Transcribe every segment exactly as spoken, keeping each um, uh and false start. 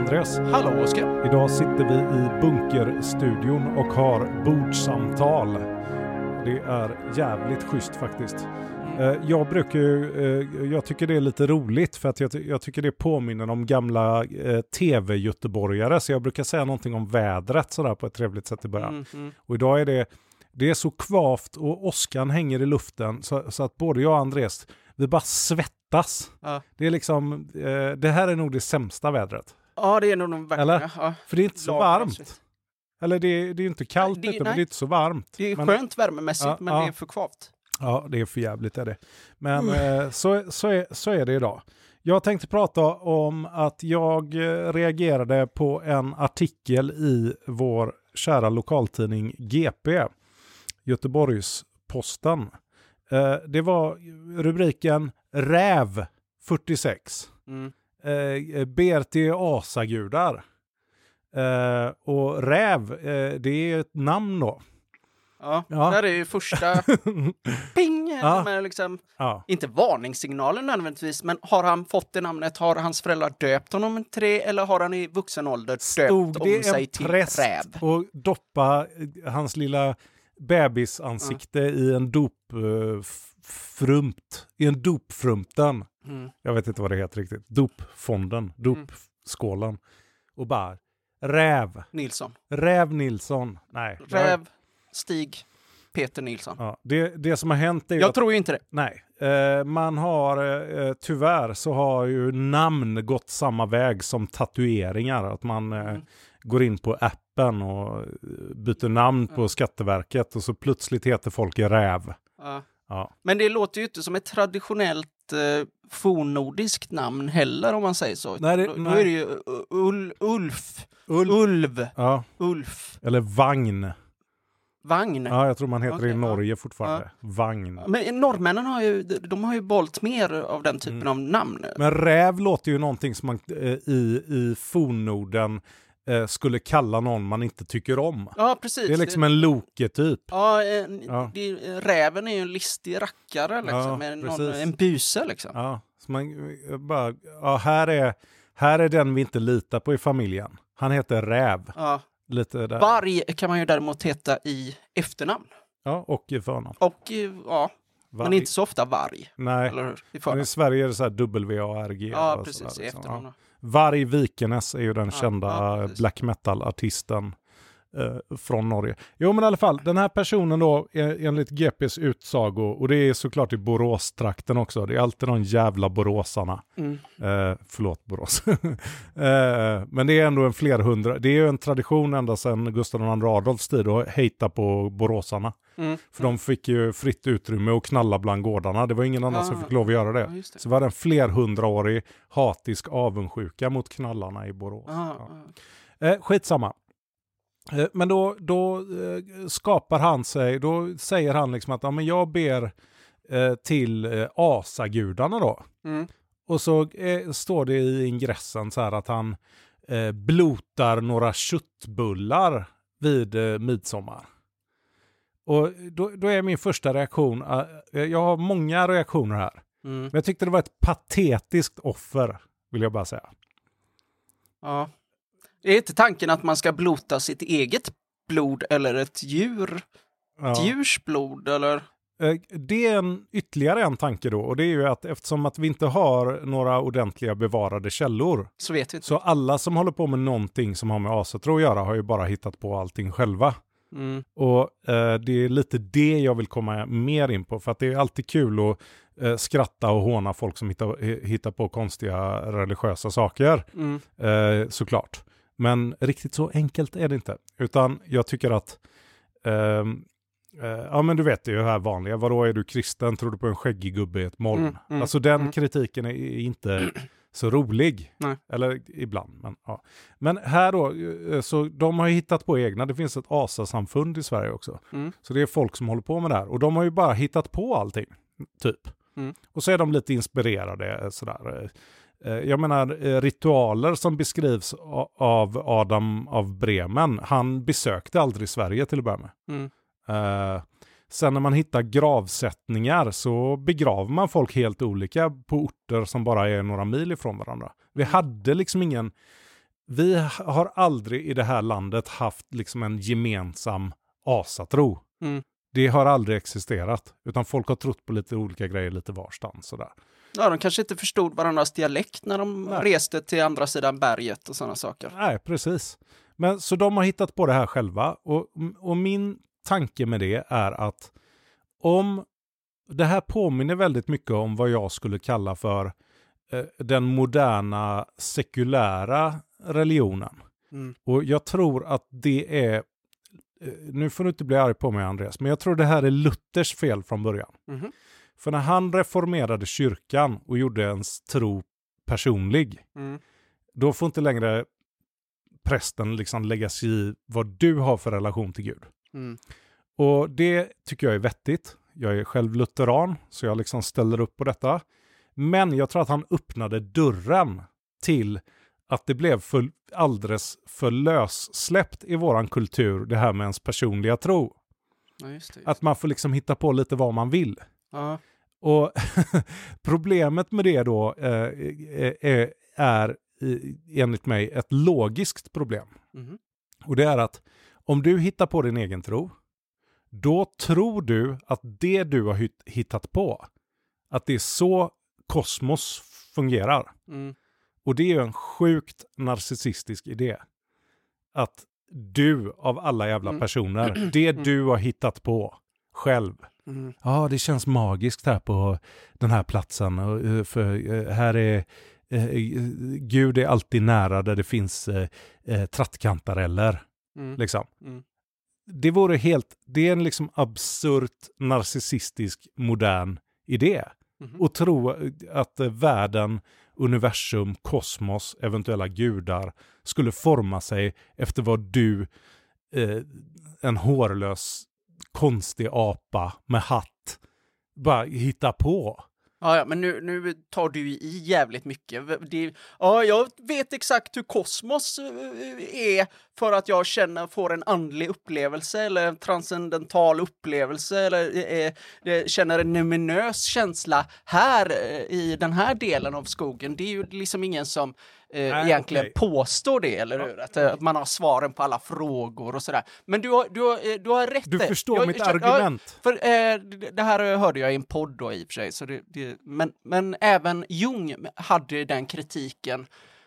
Andreas. Hallå Oskar. Idag sitter vi i bunkerstudion och har bordsamtal. Det är jävligt schysst faktiskt. Mm. Jag brukar ju, jag tycker det är lite roligt för att jag, jag tycker det påminner om gamla eh, tv-göteborgare, så jag brukar säga någonting om vädret sådär på ett trevligt sätt i början. Mm, mm. Och idag är det, det är så kvavt och åskan hänger i luften så, så att både jag och Andreas, vi bara svettas. Ja. Det är liksom, eh, det här är nog det sämsta vädret. Ja, det är nog de värsta. Eller? Ja. För det är inte så varmt. Eller det, det är inte kallt nej, det, ute, men det är inte så varmt. Det är men, skönt värmemässigt, ja, men ja. Det är för kvavt. Ja, det är för jävligt är det. Men mm. eh, så, så, är, så är det idag. Jag tänkte prata om att jag reagerade på en artikel i vår kära lokaltidning G P, Göteborgs-Posten. Eh, det var rubriken Räv fyrtiosex. Mm. Eh, ber till asagudar. Eh, och räv, eh, det är ett namn då. Ja, ja. Det här är ju första ping, ja. Men liksom, ja. Inte varningssignalen nödvändigtvis, men har han fått det namnet, har hans föräldrar döpt honom till det, eller har han i vuxen ålder döpt om sig till räv? Och doppa hans lilla bebisansikte ja. i en dopfrumt, i en dopfrumten. Mm. Jag vet inte vad det heter riktigt. Dopfonden, dopskålen. Mm. Och bara, räv. Nilsson. Räv Nilsson. Nej. Räv Stig Peter Nilsson. Ja, det, det som har hänt är ju Jag att, tror ju inte det. Nej. Eh, man har, eh, tyvärr så har ju namn gått samma väg som tatueringar. Att man eh, mm. går in på appen och byter namn på mm. Skatteverket och så plötsligt heter folk Räv. Ja. Ja. Men det låter ju inte som ett traditionellt eh, fornnordiskt namn heller, om man säger så. Nej, det, då, nej. då är det ju ul, Ulf. Ulf. Ulv. Ja. Ulf. Eller Vagn. Vagn? Ja, jag tror man heter okay, det i Norge ja. fortfarande. Ja. Vagn. Men norrmännen har ju, de har ju valt mer av den typen mm. av namn. Men räv låter ju någonting som man eh, i, i fornnorden eh, skulle kalla någon man inte tycker om. Ja, precis. Det är liksom en Loke-typ. Ja, en, ja. Det, räven är ju en listig rackare liksom, ja, med någon, en buse liksom. Ja, så man bara, ja, här är, här är den vi inte litar på i familjen. Han heter Räv. Ja. Lite där. Varg kan man ju däremot heta i efternamn. Ja, och i förnamn. Och ja, varg. Men inte så ofta varg. Nej, eller i, men i Sverige är det så här W A R G. Ja, precis, där, i liksom. efternamn. Ja. Varg Vikenes är ju den ja, kända ja, black metal-artisten eh, från Norge. Jo, men i alla fall, den här personen då, enligt G P:s utsago, och det är såklart i Borås-trakten också, det är alltid de jävla boråsarna. Mm. Eh, förlåt, Borås. eh, men det är ändå en flerhundra, det är ju en tradition ända sedan Gustav II Adolfs tid att hejta på boråsarna. Mm. För de fick ju fritt utrymme och knalla bland gårdarna. Det var ingen annan ah, som fick lov att göra det. Ja, det. Så var det en flerhundraårig hatisk avundsjuka mot knallarna i Borås. Ah, ja. ah. Eh, skitsamma. Eh, men då, då eh, skapar han sig, då säger han liksom att ja, men jag ber eh, till eh, asagudarna då. Mm. Och så eh, står det i ingressen så här att han eh, blotar några köttbullar vid eh, midsommar. Och då, då är min första reaktion, uh, jag har många reaktioner här. Mm. Men jag tyckte det var ett patetiskt offer, vill jag bara säga. Ja. Det är inte tanken att man ska blota sitt eget blod eller ett djur? Ja. Ett djurs blod eller? Uh, det är en, ytterligare en tanke då. Och det är ju att eftersom att vi inte har några ordentliga bevarade källor. Så vet vi inte. Så alla som håller på med någonting som har med asatro att göra har ju bara hittat på allting själva. Mm. Och eh, det är lite det jag vill komma mer in på, för att det är alltid kul att eh, skratta och håna folk som hittar, hittar på konstiga religiösa saker, mm. eh, såklart. Men riktigt så enkelt är det inte, utan jag tycker att eh, eh, ja men du vet det är ju här vanliga, vadå är du kristen, tror du på en skäggig gubbe i ett moln? Mm. Mm. Alltså den mm. kritiken är, är inte så rolig. Nej. Eller ibland. Men, ja. men här då, så de har ju hittat på egna. Det finns ett asasamfund i Sverige också. Mm. Så det är folk som håller på med det här. Och de har ju bara hittat på allting. Typ. Mm. Och så är de lite inspirerade. Sådär. Jag menar, ritualer som beskrivs av Adam av Bremen. Han besökte aldrig Sverige till att börja med. Mm. Uh, Sen när man hittar gravsättningar så begraver man folk helt olika på orter som bara är några mil ifrån varandra. Vi hade liksom ingen vi har aldrig i det här landet haft liksom en gemensam asatro. Mm. Det har aldrig existerat. Utan folk har trott på lite olika grejer lite varstans. Sådär. Ja, de kanske inte förstod varandras dialekt när de Nej. reste till andra sidan berget och sådana saker. Nej, precis. Men så de har hittat på det här själva. Och, och min tanke med det är att om det här påminner väldigt mycket om vad jag skulle kalla för eh, den moderna sekulära religionen. Mm. Och jag tror att det är, eh, nu får du inte bli arg på mig Andreas, men jag tror det här är Luthers fel från början. Mm. För när han reformerade kyrkan och gjorde ens tro personlig, Mm. då får inte längre prästen liksom lägga sig i vad du har för relation till Gud. Mm. Och det tycker jag är vettigt. Jag är själv lutheran, så jag liksom ställer upp på detta. Men jag tror att han öppnade dörren till att det blev för, alldeles för lössläppt i våran kultur, det här med ens personliga tro. Ja, just det, just. Att man får liksom hitta på lite vad man vill. Ja. Och problemet med det då eh, är, är enligt mig ett logiskt problem. Mm. Och det är att om du hittar på din egen tro, då tror du att det du har hittat på, att det är så kosmos fungerar. Mm. Och det är ju en sjukt narcissistisk idé. Att du av alla jävla Mm. personer, det du har hittat på själv. Mm. Ja, det känns magiskt här på den här platsen. Och, för här är eh, Gud är alltid nära där det finns eh, eh, trattkantareller. Mm. Liksom. Mm. Det vore helt, det är en liksom absurt narcissistisk modern idé. Mm. Och tro att eh, världen, universum, kosmos, eventuella gudar skulle forma sig efter vad du, eh, en hårlös konstig apa med hatt, bara hitta på. Ja, ja, men nu, nu tar du i jävligt mycket. Det, ja, jag vet exakt hur kosmos är för att jag känner, får en andlig upplevelse eller en transcendental upplevelse eller eh, känner en numinös känsla här i den här delen av skogen. Det är ju liksom ingen som eh, Nej, egentligen okay. påstår det, eller hur? Att, att man har svaren på alla frågor och sådär. Men du har, du har, du har rätt. Du förstår jag, mitt jag, argument. Ja, för eh, det här hörde jag i en podd då i och för sig. Så det, det, men, men även Jung hade den kritiken.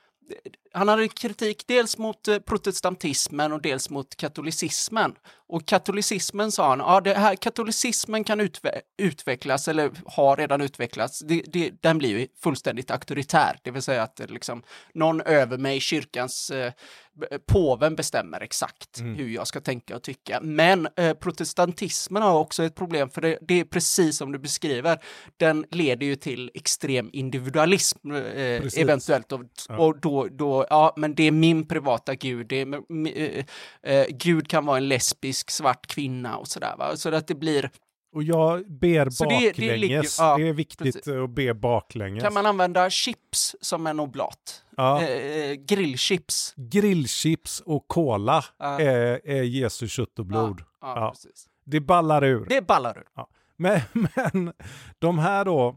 Han hade kritik dels mot protestantismen och dels mot katolicismen. Och katolicismen sa han, ja, det här katolicismen kan utve- utvecklas eller har redan utvecklats. Det, det, den blir ju fullständigt auktoritär. Det vill säga att liksom, någon över mig, kyrkans eh, påven bestämmer exakt mm. hur jag ska tänka och tycka. Men eh, protestantismen har också ett problem, för det, det är precis som du beskriver. Den leder ju till extrem individualism eh, eventuellt. Och, ja. och då, då, ja, men det är min privata gud. Det är, eh, eh, Gud kan vara en lesbisk svart kvinna och sådär, va? Så att det blir... Och jag ber så baklänges. Det, det, ligger, ja, det är viktigt precis. Att be baklänges. Kan man använda chips som en oblat? Ja. Eh, grillchips. Grillchips och cola ja. är, är Jesu kött och blod. Ja, ja, ja. Precis. Det ballar ur. Det ballar ur. Ja. Men, men de här då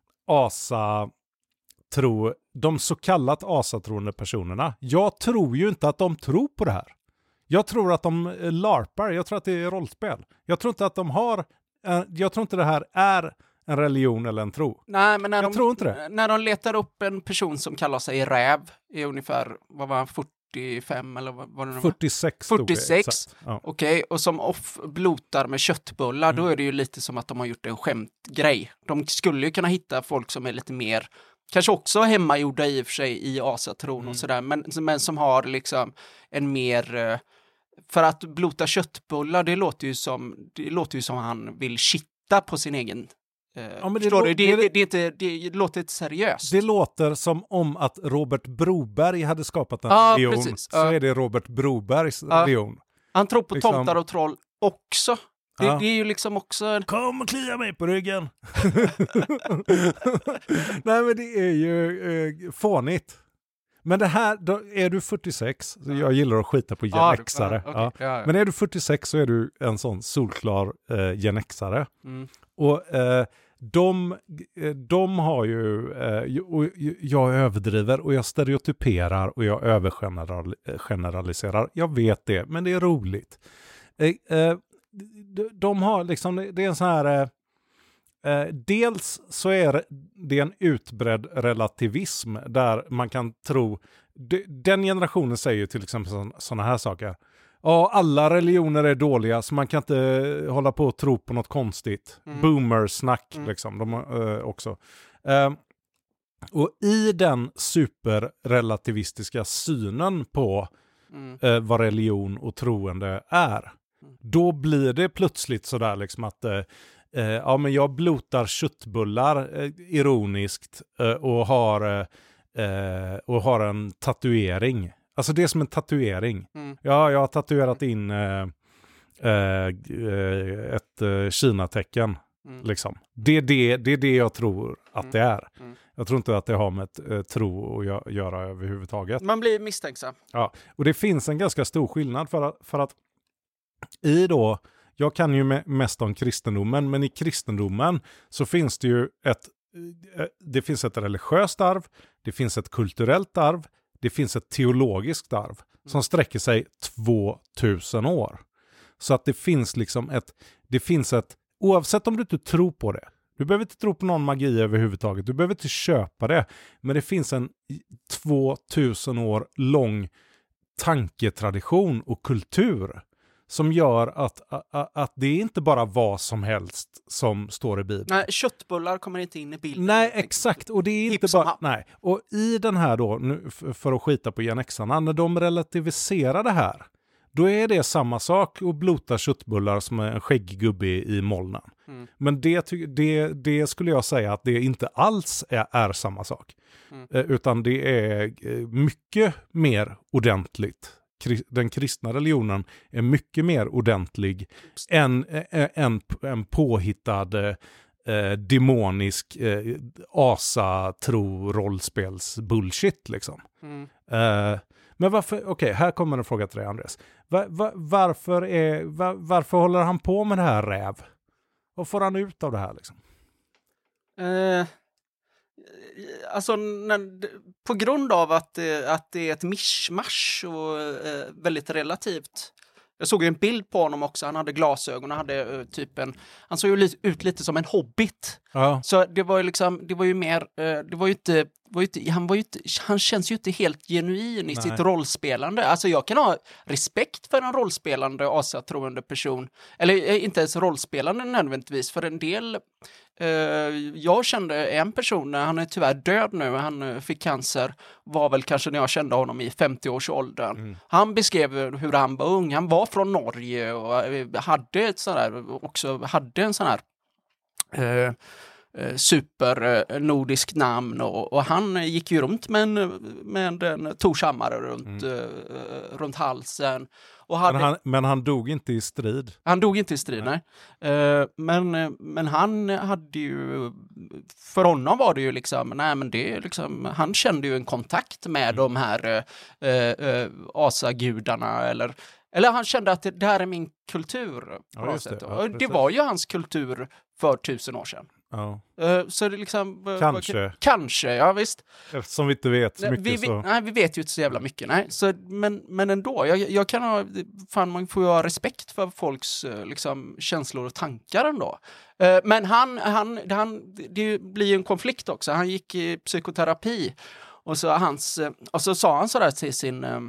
asa tro, de så kallat asatroende personerna, jag tror ju inte att de tror på det här. Jag tror att de larpar, jag tror att det är rollspel. Jag tror inte att de har, jag tror inte det här är en religion eller en tro. Nej, men när jag de, tror inte det. När de letar upp en person som kallar sig räv i ungefär, vad var han, fyrtiofem eller vad var det nu? fyrtiosex. fyrtiosex, ja. Okej, okay. Och som off blotar med köttbullar, mm. då är det ju lite som att de har gjort en skämtgrej. De skulle ju kunna hitta folk som är lite mer, kanske också hemmagjorda i och för sig i asatron mm. och sådär, men, men som har liksom en mer... För att blota köttbullar, det låter ju som, det låter ju som han vill kitta på sin egen... Eh, ja, men det, lå- det, det, det, det, inte, det låter inte seriöst. Det låter som om att Robert Broberg hade skapat en ja, religion. Precis. Så ja. är det Robert Brobergs ja. religion. Han tror på liksom... tomtar och troll också. Det, ja. det är ju liksom också... En... Kom och klia mig på ryggen! Nej, men det är ju eh, fånigt. Men det här, då är du fyrtiosex, så jag gillar att skita på genexare. Ja, okay. ja. Ja, ja. Men är du fyrtiosex så är du en sån solklar eh, genexare. Mm. Och eh, de, de har ju, och jag överdriver och jag stereotyperar och jag övergeneraliserar. Jag vet det, men det är roligt. De har liksom, det är en sån här, dels så är det en utbredd relativism där man kan tro, den generationen säger till exempel sådana här saker. Ja, alla religioner är dåliga så man kan inte hålla på och tro på något konstigt. Mm. Boomersnack mm. liksom, de uh, också. Uh, och i den superrelativistiska synen på mm. uh, vad religion och troende är, mm. då blir det plötsligt sådär liksom att uh, uh, ja, men jag blotar köttbullar uh, ironiskt uh, och har uh, uh, och har en tatuering. Alltså det är som en tatuering. Mm. Ja, jag har tatuerat in äh, äh, ett äh, Kina-tecken. Mm. Liksom. Det, är det, det är det jag tror att mm. det är. Mm. Jag tror inte att det har med ett, äh, tro att gö- göra överhuvudtaget. Man blir misstänksam. Ja, och det finns en ganska stor skillnad för att, för att i då, jag kan ju me- mest om kristendomen, men i kristendomen så finns det ju ett, äh, det finns ett religiöst arv, det finns ett kulturellt arv, det finns ett teologiskt arv som sträcker sig tvåtusen år. Så att det finns liksom ett, det finns ett, oavsett om du inte tror på det, du behöver inte tro på någon magi överhuvudtaget, du behöver inte köpa det, men det finns en tvåtusen år lång tanketradition och kultur som gör att, att, att det är inte bara vad som helst som står i Bibeln. Nej, köttbullar kommer inte in i bilden. Nej, exakt. Och det är inte bara... Nej. Och i den här då, nu, för att skita på Gen X-arna, när de relativiserar det här, då är det samma sak och blota köttbullar som en skägggubbe i molnen. Mm. Men det, det, det skulle jag säga att det inte alls är, är samma sak. Mm. Eh, utan det är mycket mer ordentligt. Den kristna religionen är mycket mer ordentlig än en, en påhittad eh, demonisk eh, asa-tro-rollspels bullshit liksom. Mm. Eh, men varför, okej, okay, här kommer en fråga till dig, Andres. Var, var, varför, är, var, varför håller han på med det här räv? Vad får han ut av det här liksom? Eh... Alltså, när, på grund av att, att det är ett mischmasch och eh, väldigt relativt. Jag såg ju en bild på honom också. Han hade glasögon och hade uh, typ en... Han såg ju li- ut lite som en hobbit. Ja. Så det var ju liksom... Det var ju mer... Uh, det var ju inte... Var ju inte han, var ju inte, han känns ju inte helt genuin i Nej. sitt rollspelande. Alltså jag kan ha respekt för en rollspelande asatroende person. Eller uh, inte ens rollspelande nödvändigtvis. För en del... Uh, jag kände en person, han är tyvärr död nu, han uh, fick cancer, var väl kanske när jag kände honom i femtio-årsåldern. Mm. Han beskrev hur han var ung, han var från Norge och uh, hade ett sådär, också hade en sån här uh, uh, supernordisk uh, namn och, och han uh, gick ju runt med en, med en torshammare runt, mm. uh, runt halsen. Och hade... men, han, men han dog inte i strid. Han dog inte i strid, nej. nej. Uh, men, men han hade ju... För honom var det ju liksom... Nej, men det är liksom... Han kände ju en kontakt med mm. de här uh, uh, asagudarna. Eller, eller han kände att det, det här är min kultur. På ja, något sätt. Det. Ja, det var ju hans kultur för tusen år sedan. Ja. Uh, så det liksom... Uh, kanske. Kanske, ja visst. Eftersom vi inte vet så mycket vi, vi, så... Nej, vi vet ju inte så jävla mycket. Nej. Så, men, men ändå, jag, jag kan ha... Fan, man får ju ha respekt för folks liksom, känslor och tankar ändå. Uh, men han, han, han... Det blir ju en konflikt också. Han gick i psykoterapi. Och så, hans, och så sa han sådär till sin... Uh,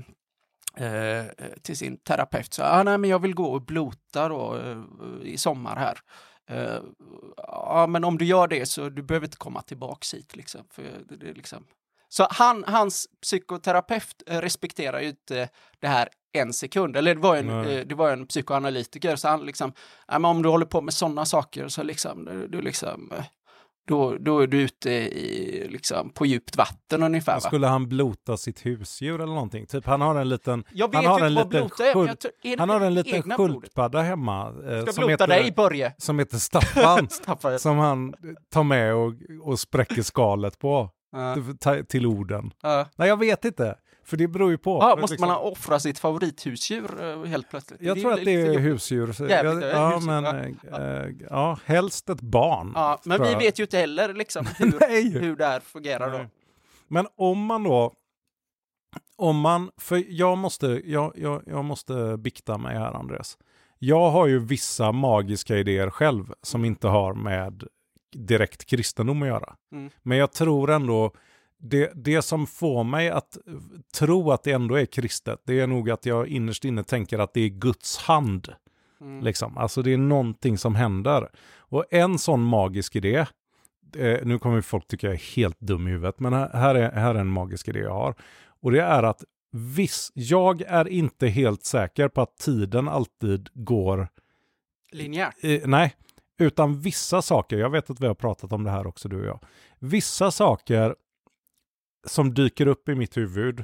till sin terapeut. Så, ah, nej, men jag vill gå och blota då, uh, i sommar här. Uh, ja, men om du gör det så du behöver inte komma tillbaka hit liksom, för det, det, liksom. Så han, hans psykoterapeut uh, respekterar ju inte det här en sekund, eller det var en, uh, det var en psykoanalytiker, så han liksom, ja, men om du håller på med sådana saker så liksom, du, du liksom uh, då, då är du ute i, liksom, på djupt vatten ungefär. Va? Skulle han blota sitt husdjur eller någonting? Typ han har en liten jag vet han har inte en vad liten blota är, skuld, men jag tror, är han har en liten sköldpadda hemma eh, Ska som blota heter, dig, Börje. som heter Staffan som han tar med och, och spräcker skalet på uh. till, till orden. Uh. Nej, jag vet inte. För det beror ju på. Ja, måste liksom... man offra sitt favorithusdjur helt plötsligt? Jag det tror att det är husdjur. Så Jävligt, jag, ja, husdjur. men ja. Äh, ja, helst ett barn. Ja, men vi vet ju inte heller liksom hur, hur det här fungerar då. Men om man då om man, för jag måste jag, jag, jag måste bikta mig här, Andreas. Jag har ju vissa magiska idéer själv som inte har med direkt kristendom att göra. Mm. Men jag tror ändå det, det som får mig att tro att det ändå är kristet, det är nog att jag innerst inne tänker att det är Guds hand. Mm. Liksom. Alltså det är någonting som händer. Och en sån magisk idé, eh, nu kommer folk tycka jag är helt dum i huvudet, men här är, här är en magisk idé jag har. Och det är att viss, jag är inte helt säker på att tiden alltid går linjärt. Eh, nej, utan vissa saker, jag vet att vi har pratat om det här också du och jag. Vissa saker som dyker upp i mitt huvud,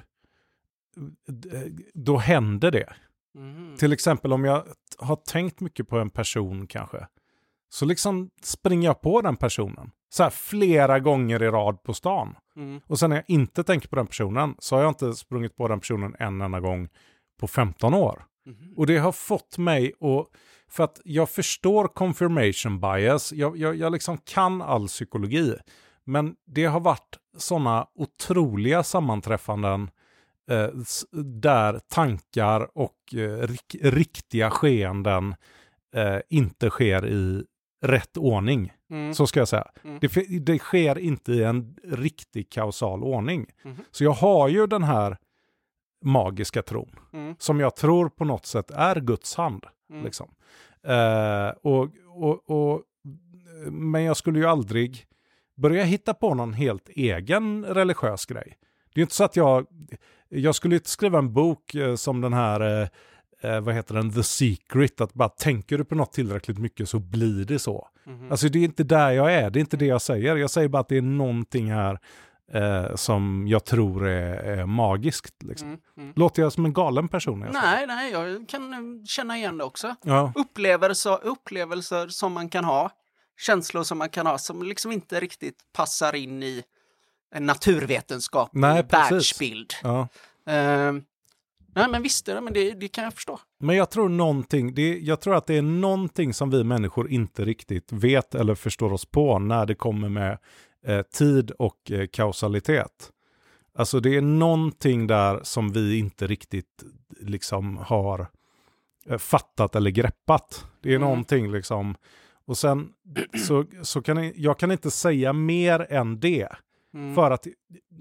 då händer det. Mm. Till exempel om jag har tänkt mycket på en person kanske, så liksom springer jag på den personen. Så här flera gånger i rad på stan. Mm. Och sen när jag inte tänker på den personen så har jag inte sprungit på den personen en enda gång på femton år. Mm. Och det har fått mig att, för att jag förstår confirmation bias, jag, jag, jag liksom kan all psykologi. Men det har varit sådana otroliga sammanträffanden eh, där tankar och eh, rik, riktiga skeenden eh, inte sker i rätt ordning. Mm. Så ska jag säga. Mm. Det, det sker inte i en riktig kausal ordning. Mm. Så jag har ju den här magiska tron. Mm. Som jag tror på något sätt är Guds hand. Mm. Liksom. Eh, och, och, och, men jag skulle ju aldrig börja hitta på någon helt egen religiös grej. Det är inte så att jag... Jag skulle inte skriva en bok eh, som den här... Eh, vad heter den? The Secret. Att bara tänker du på något tillräckligt mycket så blir det så. Mm-hmm. Alltså det är inte där jag är. Det är inte det jag säger. Jag säger bara att det är någonting här eh, som jag tror är, är magiskt. Liksom. Mm, mm. Låter jag som en galen person? Nej, nej, jag kan känna igen det också. Ja. Upplevelser, upplevelser som man kan ha. Känslor som man kan ha som liksom inte riktigt passar in i en naturvetenskaplig världsbild. Ja. Uh, nej, men visst är det, men det, det kan jag förstå. Men jag tror någonting, det, jag tror att det är någonting som vi människor inte riktigt vet eller förstår oss på när det kommer med eh, tid och eh, kausalitet. Alltså det är någonting där som vi inte riktigt liksom har eh, fattat eller greppat. Det är mm. någonting liksom. Och sen så, så kan jag, jag kan inte säga mer än det. Mm. För att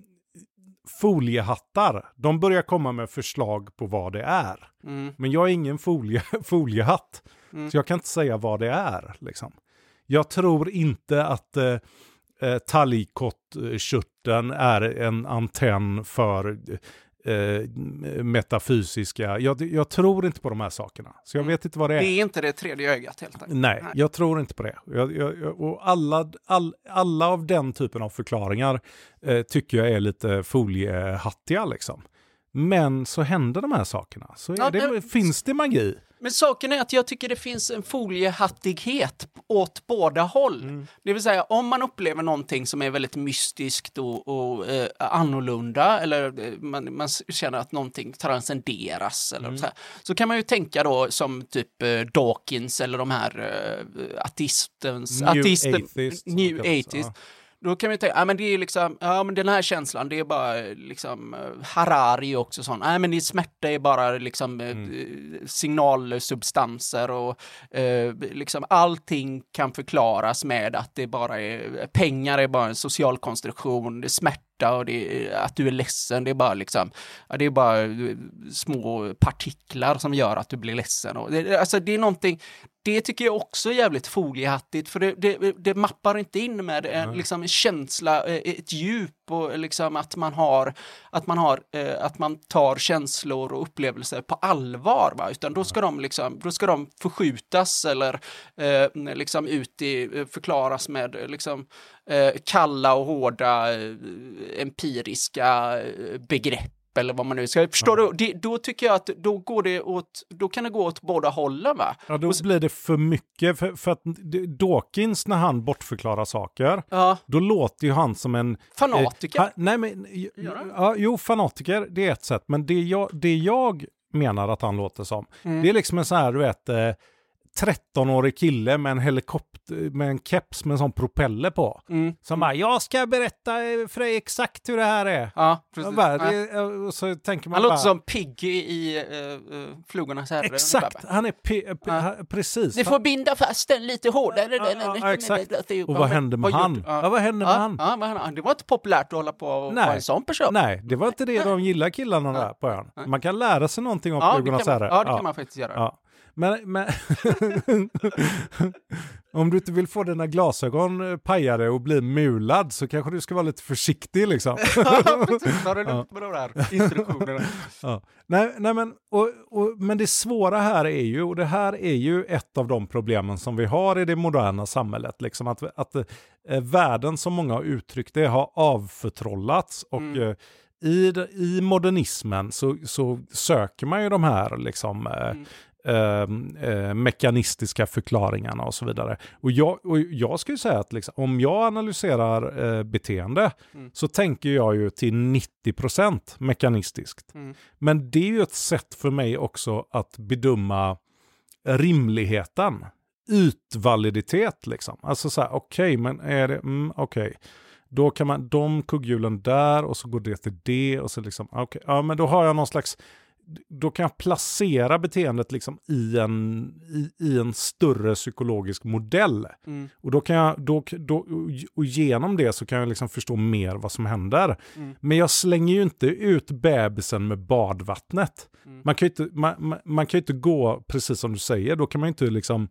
foliehattar, de börjar komma med förslag på vad det är. Mm. Men jag är ingen folie, foliehatt. Mm. Så jag kan inte säga vad det är. Liksom. Jag tror inte att eh, talgkottkörteln är en antenn för eh, metafysiska. Jag, jag tror inte på de här sakerna. Så jag vet inte vad det är. Det är inte det tredje ögat helt enkelt. Nej, Nej. jag tror inte på det. Jag, jag, och alla, all, alla av den typen av förklaringar eh, tycker jag är lite foliehattiga liksom. Men så händer de här sakerna. Så ja, det, det, finns det magi. Men saken är att jag tycker det finns en foliehattighet åt båda håll. Mm. Det vill säga, om man upplever någonting som är väldigt mystiskt och, och eh, annorlunda, eller eh, man, man känner att någonting transcenderas, eller mm. så, här, så kan man ju tänka då som typ eh, Dawkins eller de här eh, ateistens... New ateisten, atheist. New atheist. Ja. Då kan vi tänka, ja men det är liksom, ja men den här känslan, det är bara liksom, Harari också sån, ja men det smärta är bara liksom mm. signalsubstanser och eh, liksom allting kan förklaras med att det bara är, pengar är bara en social konstruktion, det är smärta och det är, att du är ledsen, det är bara liksom, ja, det är bara små partiklar som gör att du blir ledsen. Och det, alltså det är någonting, det tycker jag också är jävligt foliehattigt, för det, det, det mappar inte in med en, mm. liksom en känsla, ett djup och liksom att man har, att man har, att man tar känslor och upplevelser på allvar, va? Utan då ska de liksom, då ska de förskjutas eller eh, liksom ut i, förklaras med liksom eh, kalla och hårda eh, empiriska begrepp. eller vad man nu ska. Förstår ja. du? Det, då tycker jag att då går det åt, då kan det gå åt båda hållen, va? Ja, då så, blir det för mycket. För, för att Dawkins, när han bortförklarar saker, ja. då låter ju han som en... Fanatiker? Eh, ha, nej, men... Ja, jo, fanatiker, det är ett sätt. Men det jag, det jag menar att han låter som, mm. det är liksom en sån här, du vet... Eh, tretton-årig kille med en helikopter med en keps med en sån propeller på. Mm. Som bara, jag ska berätta för dig exakt hur det här är. Ja, precis. Bara, det, och så tänker man han bara, låter som Piggy i uh, uh, Flugornas herre. Exakt, han är pi- pi- ja. ha, precis. Ni får binda fast den lite hårdare. Ja, ja, ja, exakt. Och vad hände med han? Ja. Ja, vad hände med ja, han? Ja, vad det var inte populärt att hålla på och vara en sån person. Nej, det var inte det de gillar killarna där på ön. Man kan lära sig någonting om ja, Flugornas herre. Ja, det kan man faktiskt göra. Ja. Men, men om du inte vill få dina glasögon pajade och bli mulad så kanske du ska vara lite försiktig liksom. Ja, precis. Har du lugnt med de där instruktionerna. Ja. Nej, nej men, och, och, men det svåra här är ju, och det här är ju ett av de problemen som vi har i det moderna samhället. Liksom att, att eh, världen, som många har uttryckt det, har avförtrollats och mm. eh, i, i modernismen så, så söker man ju de här liksom... Eh, mm. Uh, uh, mekanistiska förklaringarna och så vidare. Och jag, och jag skulle säga att liksom, om jag analyserar uh, beteende mm. så tänker jag ju till nittio procent mekanistiskt. Mm. Men det är ju ett sätt för mig också att bedöma rimligheten, utvaliditet liksom. Alltså så här, okej, okay, men är det, mm, okej. Okay. Då kan man, de kugghjulen där och så går det till det och så liksom, okej, okay, ja men då har jag någon slags, då kan jag placera beteendet liksom i en, i, i en större psykologisk modell. Mm. Och då kan jag, då, då, och genom det så kan jag liksom förstå mer vad som händer. Mm. Men jag slänger ju inte ut bebisen med badvattnet. Mm. Man kan ju inte, man, man, man kan ju inte gå, precis som du säger, då kan man ju inte liksom,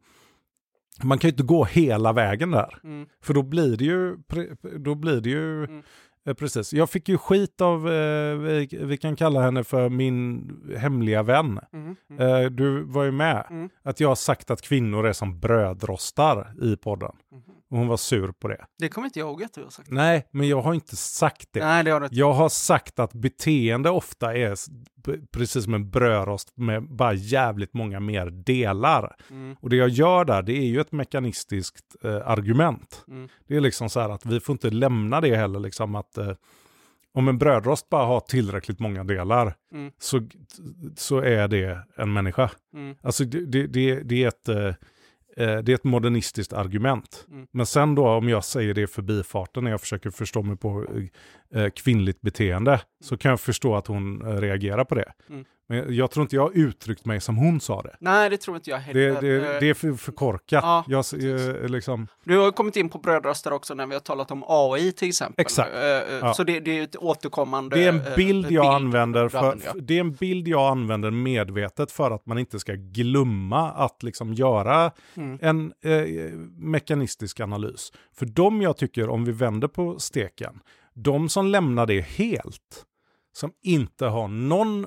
man kan ju inte gå hela vägen där. Mm. För då blir det ju, då blir det ju mm. Precis. Jag fick ju skit av, eh, vi, vi kan kalla henne för min hemliga vän. Mm, mm. Eh, du var ju med. Mm. Att jag har sagt att kvinnor är som brödrostar i podden. Mm. Och hon var sur på det. Det kommer inte jag ihåg att du har sagt. Nej, men jag har inte sagt det. Nej, det har du inte. Jag har sagt att beteende ofta är precis som en brödrost med bara jävligt många mer delar. Mm. Och det jag gör där, det är ju ett mekanistiskt eh, argument. Mm. Det är liksom så här att vi får inte lämna det heller liksom att eh, om en brödrost bara har tillräckligt många delar mm. så, så är det en människa. Mm. Alltså det, det, det, det är ett eh, det är ett modernistiskt argument. Mm. Men sen då om jag säger det i förbifarten när jag försöker förstå mig på eh, kvinnligt beteende mm. så kan jag förstå att hon eh, reagerar på det. Mm. Men jag tror inte jag har uttryckt mig som hon sa det. Nej, det tror inte jag heller. Det, det, det är för, för korkat. Ja, jag, jag, liksom... Du har kommit in på brödröster också när vi har talat om A I till exempel. Exakt. Ja. Så det, det är ett återkommande... Det är en bild jag bild använder för, för, det är en bild jag använder medvetet för att man inte ska glömma att liksom göra mm. en eh, mekanistisk analys. För de jag tycker, om vi vänder på steken, de som lämnar det helt, som inte har någon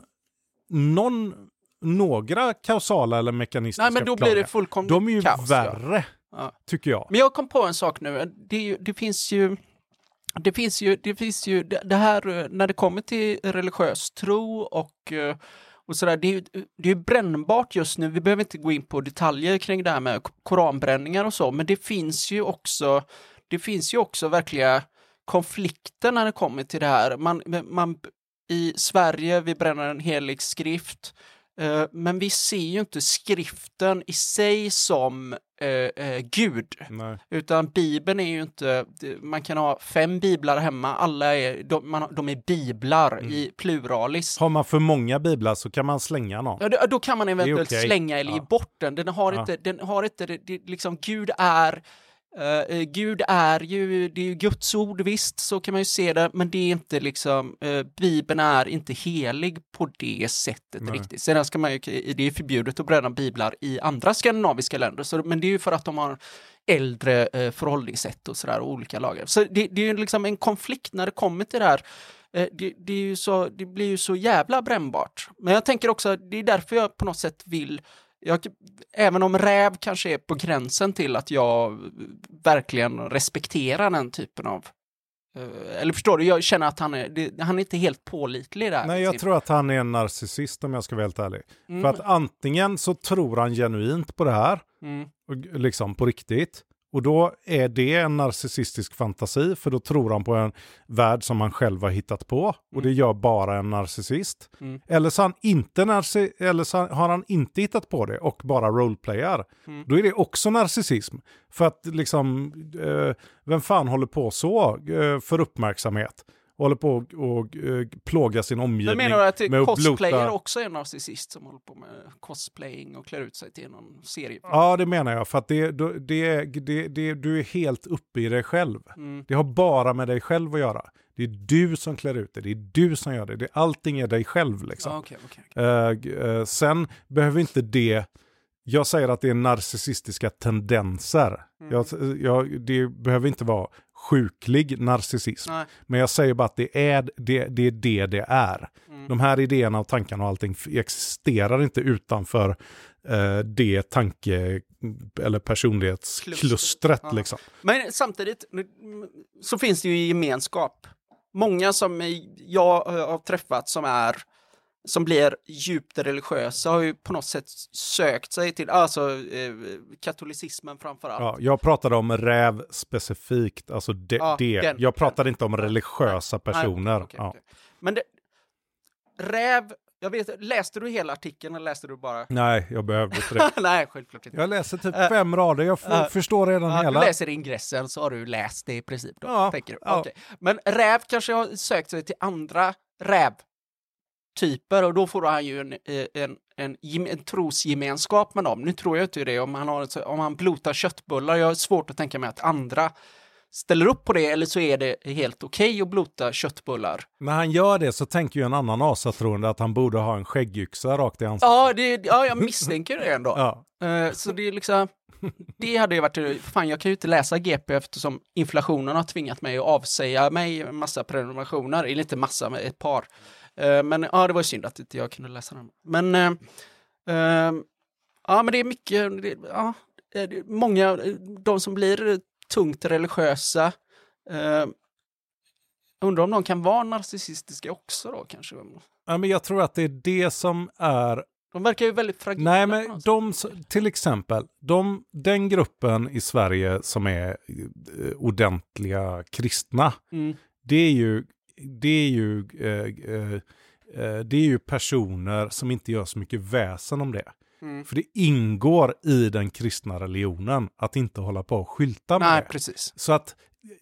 någon, några kausala eller mekanistiska Nej, men då blir det fullkomligt de är ju kaos, värre, ja. tycker jag. Men jag kom på en sak nu. Det, är ju, det finns ju det finns ju, det finns ju det här när det kommer till religiös tro och, och sådär, det är ju det är brännbart just nu. Vi behöver inte gå in på detaljer kring det här med koranbränningar och så, men det finns ju också det finns ju också verkliga konflikter när det kommer till det här. Man, man i Sverige, vi bränner en helig skrift, eh, men vi ser ju inte skriften i sig som eh, eh, Gud. Nej. Utan Bibeln är ju inte, man kan ha fem biblar hemma, alla är, de, man, de är biblar mm. i pluralis. Har man för många biblar så kan man slänga någon. Ja, då, då kan man eventuellt okay. slänga eller ja. ge bort den. Den har ja. inte, den har inte det, det, liksom Gud är Uh, Gud är ju, det är ju Guds ord, visst, så kan man ju se det, men det är inte liksom, uh, Bibeln är inte helig på det sättet Nej. riktigt. Sedan ska man ju, det är förbjudet att bränna biblar i andra skandinaviska länder, så, men det är ju för att de har äldre uh, förhållningssätt och sådär, och olika lagar. Så det, det är ju liksom en konflikt när det kommer till det här. Uh, det, det, är ju så, det blir ju så jävla brännbart. Men jag tänker också, det är därför jag på något sätt vill Jag, även om räv kanske är på gränsen till att jag verkligen respekterar den typen av Eller förstår du, jag känner att han är, det, han är inte helt pålitlig där. Nej, jag tror att han är en narcissist om jag ska vara helt ärlig. Mm. För att antingen så tror han genuint på det här, mm. liksom på riktigt. Och då är det en narcissistisk fantasi, för då tror han på en värld som han själv har hittat på. Mm. Och det gör bara en narcissist. Mm. Eller, så han inte narci- eller så har han inte hittat på det och bara roleplayar. Mm. Då är det också narcissism. För att liksom, eh, vem fan håller på så eh, för uppmärksamhet? Håller på att och, uh, plåga sin omgivning. Men menar du att med cosplayer blota... också är en narcissist som håller på med cosplaying och klär ut sig till någon serie? Ja, det menar jag. För att det, det, det, det, du är helt uppe i dig själv. Mm. Det har bara med dig själv att göra. Det är du som klär ut det. Det är du som gör det. det allting är dig själv. Liksom. Ah, okay, okay, okay. Uh, uh, sen behöver inte det... Jag säger att det är narcissistiska tendenser. Mm. Jag, jag, det behöver inte vara sjuklig narcissism. Nej. Men jag säger bara att det är det det, det, det är. Mm. De här idéerna och tankarna och allting existerar inte utanför eh, det tanke- eller personlighetsklustret. Ja. Liksom. Men samtidigt så finns det ju gemenskap. Många som jag har träffat som är som blir djupt religiösa har ju på något sätt sökt sig till alltså eh, katolicismen framförallt. Ja, jag pratade om räv specifikt, alltså de, ja, det. Den, jag pratade den. inte om religiösa nej, personer. Nej, okay, ja. okay. Men det, räv, jag vet, läste du hela artikeln eller läste du bara? Nej, jag behövde inte det. Nej, självklart inte. Jag läser typ uh, fem rader, jag f- uh, förstår redan uh, hela. Du läser ingressen så har du läst det i princip då, ja, tänker du. Ja. Okay. Men räv kanske har sökt sig till andra räv typer och då får han ju en, en, en, en trosgemenskap med dem. Nu tror jag inte det om han, har, om han blotar köttbullar. Jag har svårt att tänka mig att andra ställer upp på det eller så är det helt okej okay att blota köttbullar. När han gör det så tänker ju en annan asatroende att han borde ha en skäggyxa rakt i ansiktet. Ja, det, ja jag misstänker det ändå. Ja. Uh, så det är liksom det hade ju varit, fan jag kan ju inte läsa G P eftersom inflationen har tvingat mig att avsäga mig en massa prenumerationer, eller inte massa, med ett par. Uh, men ja, det var synd att inte jag kunde läsa den. Men uh, uh, ja, men det är mycket det, ja, det är många, de som blir tungt religiösa uh, undrar om de kan vara narcissistiska också då kanske. Ja, men jag tror att det är det som är de verkar ju väldigt fragila. Nej, men de, till exempel, de, den gruppen i Sverige som är eh, ordentliga kristna, mm. det är ju, det är ju, eh, eh, det är ju personer som inte gör så mycket väsen om det. Mm. För det ingår i den kristna religionen att inte hålla på och skylta med Nej, det. Precis. Så att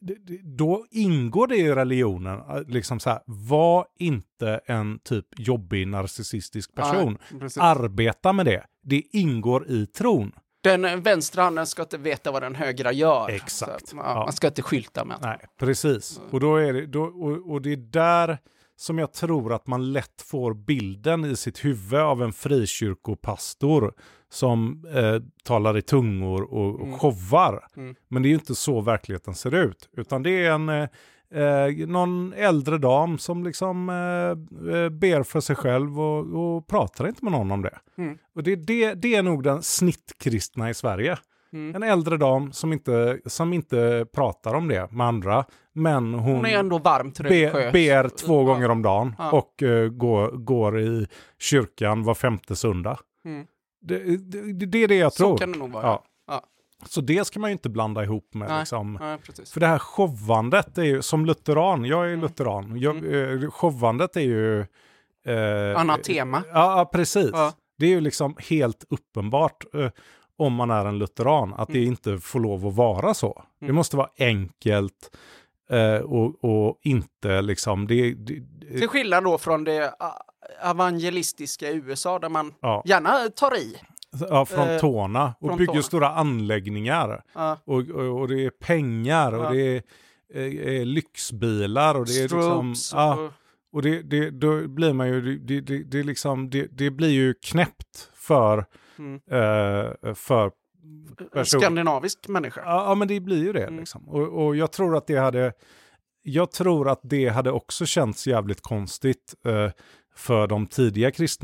då ingår det i religionen liksom så här, var inte en typ jobbig narcissistisk person. Nej, arbeta med det. Det ingår i tron. Den vänstra handen ska inte veta vad den högra gör. Exakt. Så, ja, ja. Man ska inte skylta med. Nej, precis. Och, då är det, då, och, och det är där som jag tror att man lätt får bilden i sitt huvud av en frikyrkopastor som eh, talar i tungor och, och mm. showar. Mm. Men det är ju inte så verkligheten ser ut. Utan det är en eh, någon äldre dam som liksom eh, ber för sig själv och, och pratar inte med någon om det. Mm. Och det, det, det är nog den snittkristna i Sverige. Mm. En äldre dam som inte, som inte pratar om det med andra. Men hon, hon är ändå varmt be, ber två ja. gånger om dagen. Ja. Och uh, går, går i kyrkan var femte söndag. Mm. Det, det, det är det jag tror. Så kan det nog vara. Ja. Ja. Så det ska man ju inte blanda ihop med. Nej. Liksom. Nej, för det här showvandet är ju, som lutheran, jag är mm. lutheran. Jag, mm. Showvandet är ju... Eh, Annat tema. Ja, precis. Ja. Det är ju liksom helt uppenbart... Eh, om man är en lutheran, att mm. det inte får lov att vara så. Mm. Det måste vara enkelt eh, och, och inte liksom... Det, det, det... Till skillnad då från det evangelistiska U S A där man ja. gärna tar i. Ja, från eh, tårna. Och bygger tårna. Stora anläggningar. Ja. Och, och, och det är pengar och ja. det är, är lyxbilar. Och det är liksom... Ja, och det, det, då blir man ju... Det, det, det, liksom, det, det blir ju knäppt för... Mm. Uh, för en skandinavisk människa. Ja, ja, men det blir ju det. Mm. Liksom. Och, och jag tror att det hade jag tror att det hade också känts jävligt konstigt uh, för de tidiga kristna.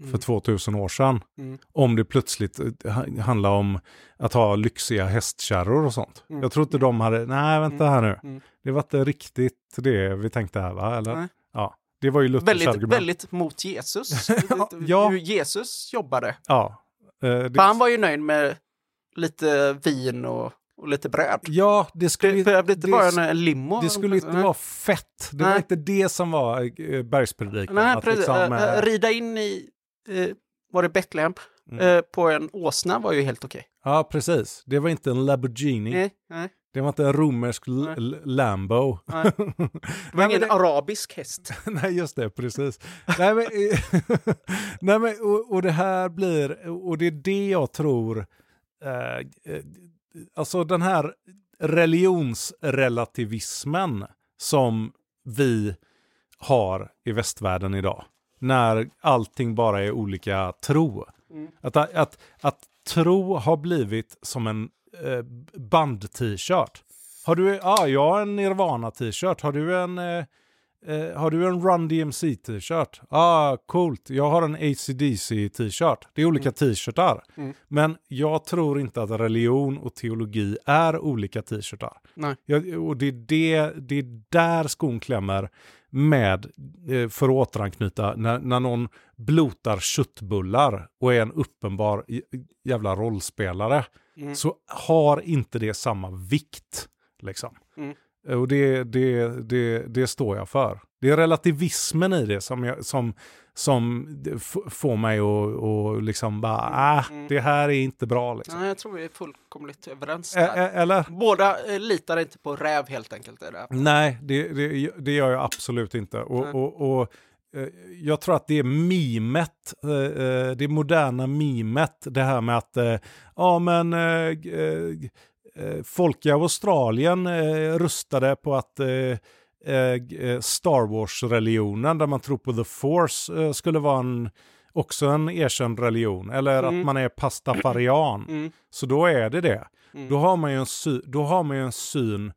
mm. för tvåtusen år sedan. Mm. Om det plötsligt handlar om att ha lyxiga hästkärror och sånt. Mm. Jag tror inte de hade, nej vänta här nu. Mm. Det var inte riktigt det vi tänkte här va? Eller? Nej. Ja, det var ju Luthers väldigt, argument. Väldigt mot Jesus. ja. Hur Jesus jobbade. Ja. Eh, det... För han var ju nöjd med lite vin och och lite bröd. Ja, det skulle det behövde inte vara en limo. Det skulle inte vara fett. Det Nej. var inte det som var äh, bergspredikan. Nej, att precis. Liksom, äh, rida in i, äh, var det Betlehem, mm. äh, på en åsna var ju helt okej. Okay. Ja, precis. Det var inte en Lamborghini. Nej, nej. Det var inte en romersk l- Lambo. Nej. Det var ingen det... arabisk häst. Nej, just det, precis. Nej, men, Nej, men, och, och det här blir, och det är det jag tror, äh, alltså den här religionsrelativismen som vi har i västvärlden idag. När allting bara är olika tro. Mm. Att, att, att tro har blivit som en eh, band-t-shirt. Har du, ja, jag har en Nirvana-t-shirt. Har du en, eh, eh, har du en Run D M C t-shirt? Ah, coolt. Jag har en A C D C t-shirt. Det är olika mm. t-shirtar. Mm. Men jag tror inte att religion och teologi är olika t-shirtar. Nej. Jag, och det är, det, det är där skon klämmer med, för att återanknyta, när, när någon blotar köttbullar och är en uppenbar jävla rollspelare, mm. så har inte det samma vikt liksom. Mm. Och det, det, det, det står jag för. Det är relativismen i det som, jag, som, som f- får mig att och liksom bara, äh, mm. det här är inte bra. Liksom. Nej, jag tror vi är fullkomligt överens där. Ä- eller? Båda eh, litar inte på räv helt enkelt. Är det. Nej, det, det, det gör jag absolut inte. Och, och, och, och jag tror att det är mimet, det moderna mimet, det här med att, ja men... folk i Australien eh, rustade på att eh, eh, Star Wars-religionen, där man tror på The Force, eh, skulle vara en, också en erkänd religion. Eller mm. att man är pastafarian. Mm. Så då är det det. Mm. Då har man ju en, sy- då har man ju en syn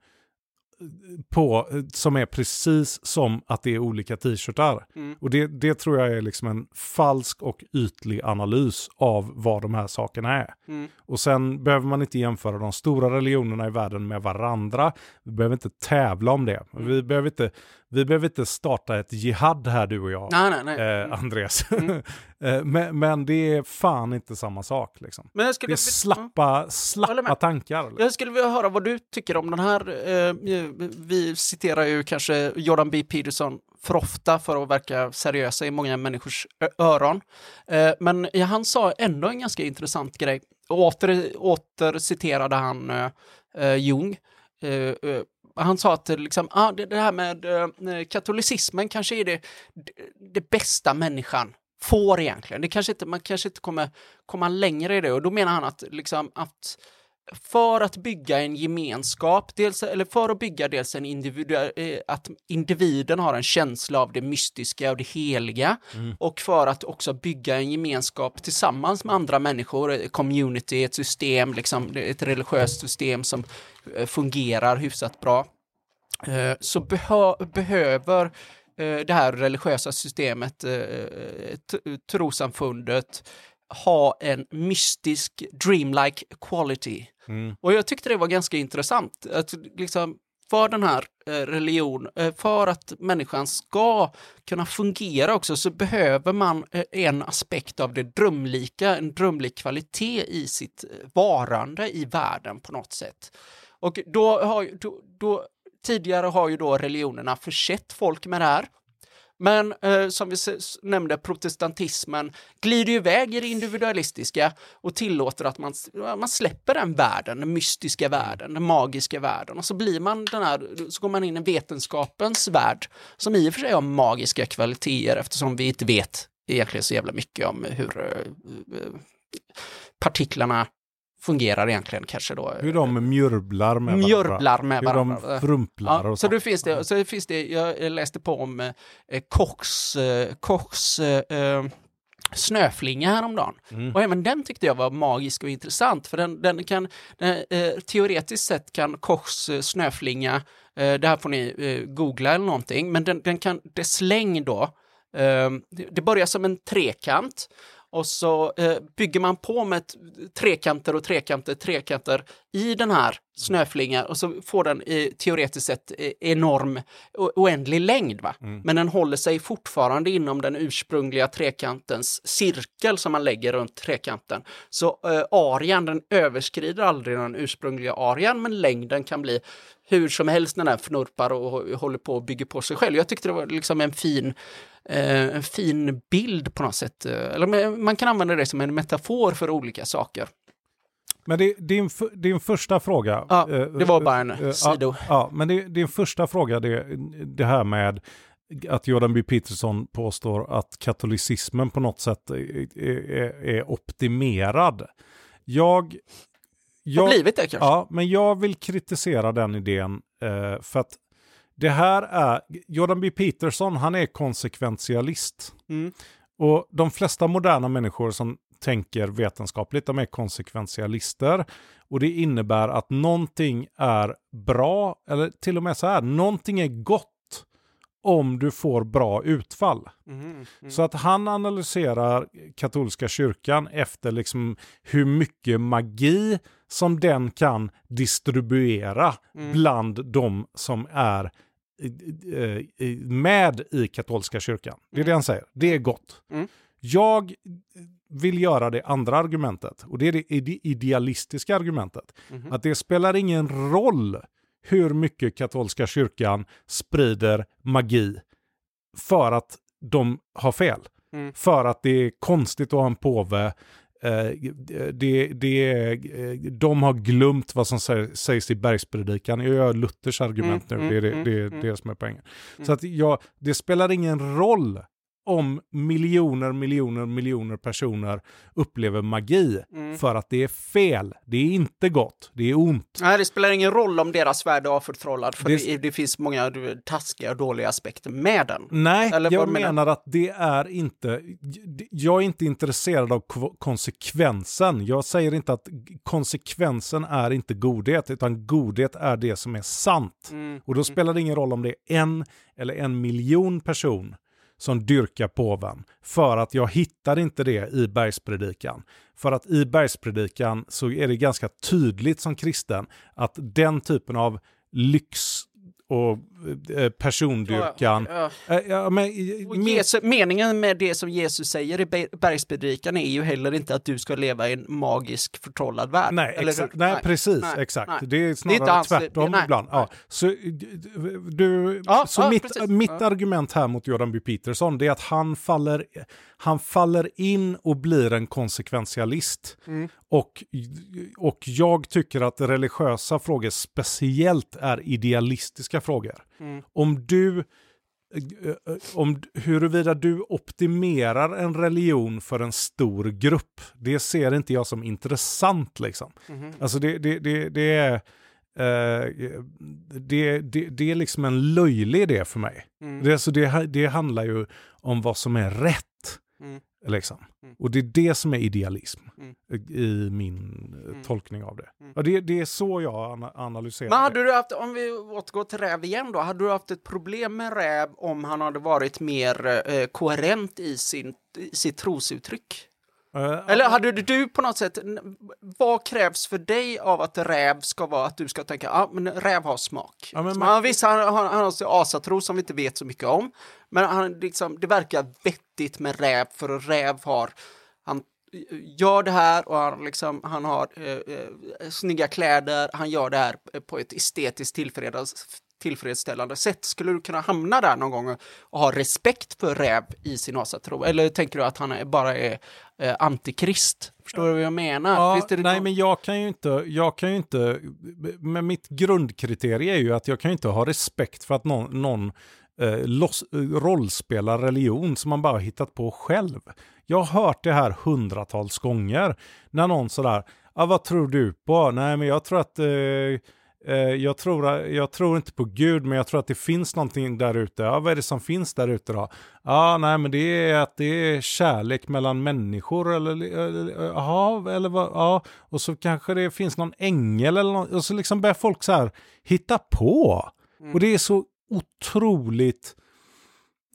på, som är precis som att det är olika t-shirtar. Mm. Och det, det tror jag är liksom en falsk och ytlig analys av vad de här sakerna är. Mm. Och sen behöver man inte jämföra de stora religionerna i världen med varandra. Vi behöver inte tävla om det. Mm. Vi behöver inte, vi behöver inte starta ett jihad här, du och jag, nej, nej, nej. Eh, Andreas. Mm. men, men det är fan inte samma sak. Liksom. Men jag skulle, det är slappa, slappa tankar. Jag skulle vilja höra vad du tycker om den här. Eh, vi citerar ju kanske Jordan B. Peterson för ofta för att verka seriösa i många människors öron. Eh, men han sa ändå en ganska intressant grej. Åter, åter citerade han eh, Jung. Eh, eh, han sa att liksom, ah, det, det här med eh, katolicismen kanske är det, det, det bästa människan får egentligen. Det kanske inte, man kanske inte kommer komma längre i det. Och då menar han att, liksom, att för att bygga en gemenskap, dels, eller för att bygga dels en individu, eh, att individen har en känsla av det mystiska och det heliga, mm. och för att också bygga en gemenskap tillsammans med andra människor, ett community, ett system, liksom, ett religiöst system som eh, fungerar hyfsat bra, eh, så behö- behöver eh, det här religiösa systemet, eh, t- trosamfundet, ha en mystisk, dreamlike quality. Mm. Och jag tyckte det var ganska intressant. Att liksom för den här eh, religion, eh, för att människan ska kunna fungera också, så behöver man eh, en aspekt av det drömlika, en drömlik kvalitet i sitt varande i världen på något sätt. Och då har då, då, tidigare har ju då religionerna försett folk med det här. Men eh, som vi s- nämnde, protestantismen glider ju iväg i det individualistiska och tillåter att man, man släpper den världen, den mystiska världen, den magiska världen. Och så blir man den här, så går man in i vetenskapens värld som i och för sig har magiska kvaliteter, eftersom vi inte vet egentligen så jävla mycket om hur eh, partiklarna fungerar egentligen kanske då. Hur de mjurblar med mjurblar med varandra. Hur de frumplar ja, och så. Så det finns det, så det finns det, jag läste på om eh, Kochs, eh, Kochs eh, snöflinga häromdagen. Mm. Och även den tyckte jag var magisk och intressant. För den, den kan, den, eh, teoretiskt sett kan Kochs eh, snöflinga, eh, det här får ni eh, googla eller någonting, men den, den kan, dess längd då, Eh, det, det börjar som en trekant. Och så eh, bygger man på med ett, trekanter och trekanter, trekanter i den här snöflingan och så får den eh, teoretiskt sett eh, enorm o- oändlig längd. Va? Mm. Men den håller sig fortfarande inom den ursprungliga trekantens cirkel som man lägger runt trekanten. Så eh, arean, den överskrider aldrig den ursprungliga arean, men längden kan bli hur som helst när den fnurpar och, och håller på att bygga på sig själv. Jag tyckte det var liksom en fin Eh, en fin bild på något sätt. Eller man kan använda det som en metafor för olika saker. Men det, din, din första fråga... Ja, det var bara en äh, sido. Ja, ja, men det, din första fråga, det, det här med att Jordan B. Peterson påstår att katolicismen på något sätt är, är, är optimerad. Jag... jag har blivit det kanske? Ja, men jag vill kritisera den idén eh, för att det här är, Jordan B. Peterson, han är konsekventialist. Mm. Och de flesta moderna människor som tänker vetenskapligt, de är konsekventialister. Och det innebär att någonting är bra, eller till och med så här, någonting är gott om du får bra utfall. Mm. Mm. Så att han analyserar katolska kyrkan efter liksom hur mycket magi som den kan distribuera mm. bland de som är med i katolska kyrkan. Det är det han säger. Det är gott. Mm. Jag vill göra det andra argumentet. Och det är det idealistiska argumentet. Mm. Att det spelar ingen roll hur mycket katolska kyrkan sprider magi för att de har fel. Mm. För att det är konstigt att ha en påve. Det, det, de har glömt vad som sägs i bergspredikan. Jag gör Luthers argument mm, nu. Det är mm, det, det, det som är poängen. Mm. Så att ja, det spelar ingen roll om miljoner, miljoner, miljoner personer upplever magi mm. för att det är fel. Det är inte gott. Det är ont. Nej, det spelar ingen roll om deras värld är förtrollad för det, det, det finns många taskiga och dåliga aspekter med den. Nej, Eller jag menar med att det är inte... Jag är inte intresserad av konsekvensen. Jag säger inte att konsekvensen är inte godhet, utan godhet är det som är sant. Mm. Och då spelar det ingen roll om det är en eller en miljon person som dyrkar påven. För att jag hittar inte det i bergspredikan. För att i bergspredikan så är det ganska tydligt som kristen att den typen av lyx och eh, persondyrkan... Ja, ja. Äh, ja, men, och Jesus, meningen med det som Jesus säger i bergspredikan är ju heller inte att du ska leva i en magisk förtrollad värld. Nej, eller, exakt, nej, nej precis. Nej, exakt. Nej. Det är snarare det är tvärtom det, ibland. Nej. Ja. Så, du, ja, så ja, mitt, mitt ja. argument här mot Jordan B. Peterson det är att han faller, han faller in och blir en konsekventialist. Mm. Och, och jag tycker att religiösa frågor speciellt är idealistiska frågor. Mm. Om du om huruvida du optimerar en religion för en stor grupp, det ser inte jag som intressant liksom. Mm. Alltså det, det, det, det är Uh, det, det, det är liksom en löjlig idé för mig. Mm. Det, alltså det, det handlar ju om vad som är rätt. Mm. Liksom. Mm. Och det är det som är idealism mm. i min mm. tolkning av det. Mm. Och det, det är så jag analyserar. Men hade du haft, om vi återgår till räv igen då, hade du haft ett problem med räv om han hade varit mer eh, koherent i, sin, i sitt trosuttryck? Uh, Eller hade du på något sätt, vad krävs för dig av att räv ska vara, att du ska tänka, ja ah, men räv har smak. Ja, men, man, visst, han, han, han har asatro som vi inte vet så mycket om, men han, liksom, det verkar vettigt med räv, för räv har, han gör det här och han, liksom, han har eh, eh, snygga kläder, han gör det här på ett estetiskt tillfredsställande tillfredsställande sätt. Skulle du kunna hamna där någon gång och ha respekt för räv i sin asatro? Eller tänker du att han är, bara är eh, antikrist? Förstår du vad jag menar? Ja, nej, någon... men jag kan ju inte, jag kan ju inte, men mitt grundkriterie är ju att jag kan ju inte ha respekt för att någon, någon eh, loss, rollspelar religion som man bara hittat på själv. Jag har hört det här hundratals gånger när någon sådär, ah, vad tror du på? Nej, men jag tror att eh, Jag tror, jag tror inte på Gud, men jag tror att det finns någonting där ute. Ja, vad är det som finns där ute då? Ja, nej, men det är att det är kärlek mellan människor. Eller, eller, aha, eller vad? Ja, och så kanske det finns någon ängel eller något, och så liksom börjar folk så här hitta på. Mm. Och det är så otroligt...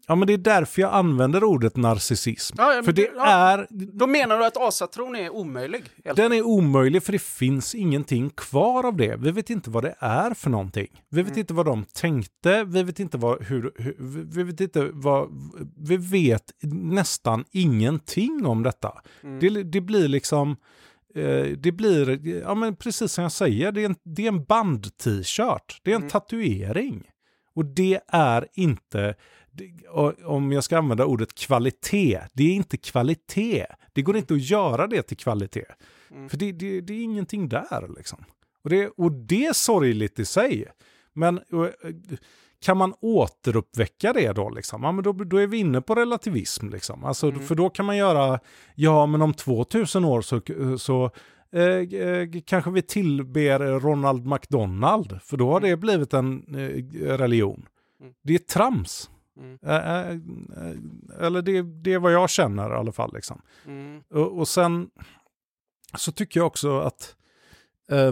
Ja, men det är därför jag använder ordet narcissism. Ja, ja, för det ja, är... Då menar du att asatron är omöjlig? Den är omöjlig för det finns ingenting kvar av det. Vi vet inte vad det är för någonting. Vi vet mm. inte vad de tänkte. Vi vet inte vad... Hur, hur, vi vet inte vad... Vi vet nästan ingenting om detta. Mm. Det, det blir liksom... Eh, det blir... Ja, men precis som jag säger. Det är en, det är en band-t-shirt. Det är en mm. tatuering. Och det är inte... Om jag ska använda ordet kvalitet, det är inte kvalitet. Det går inte att göra det till kvalitet. Mm. För det, det, det är ingenting där liksom. Och det, och det är sorgligt i sig. Men kan man återuppväcka det då liksom? Ja, men då, då är vi inne på relativism liksom. Alltså, mm. För då kan man göra, ja men om tvåtusen år så, så eh, eh, kanske vi tillber Ronald McDonald. För då har det blivit en eh, religion. Mm. Det är trams. Mm. Äh, äh, äh, eller det, det är vad jag känner i alla fall liksom. Mm. och, och sen så tycker jag också att eh,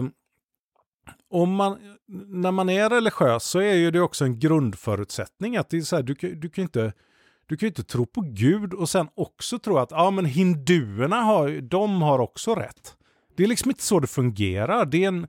om man, när man är religiös så är ju det också en grundförutsättning att det är så här, du, du kan inte du kan ju inte tro på Gud och sen också tro att ja men hinduerna har, de har också rätt. Det är liksom inte så det fungerar. Det är en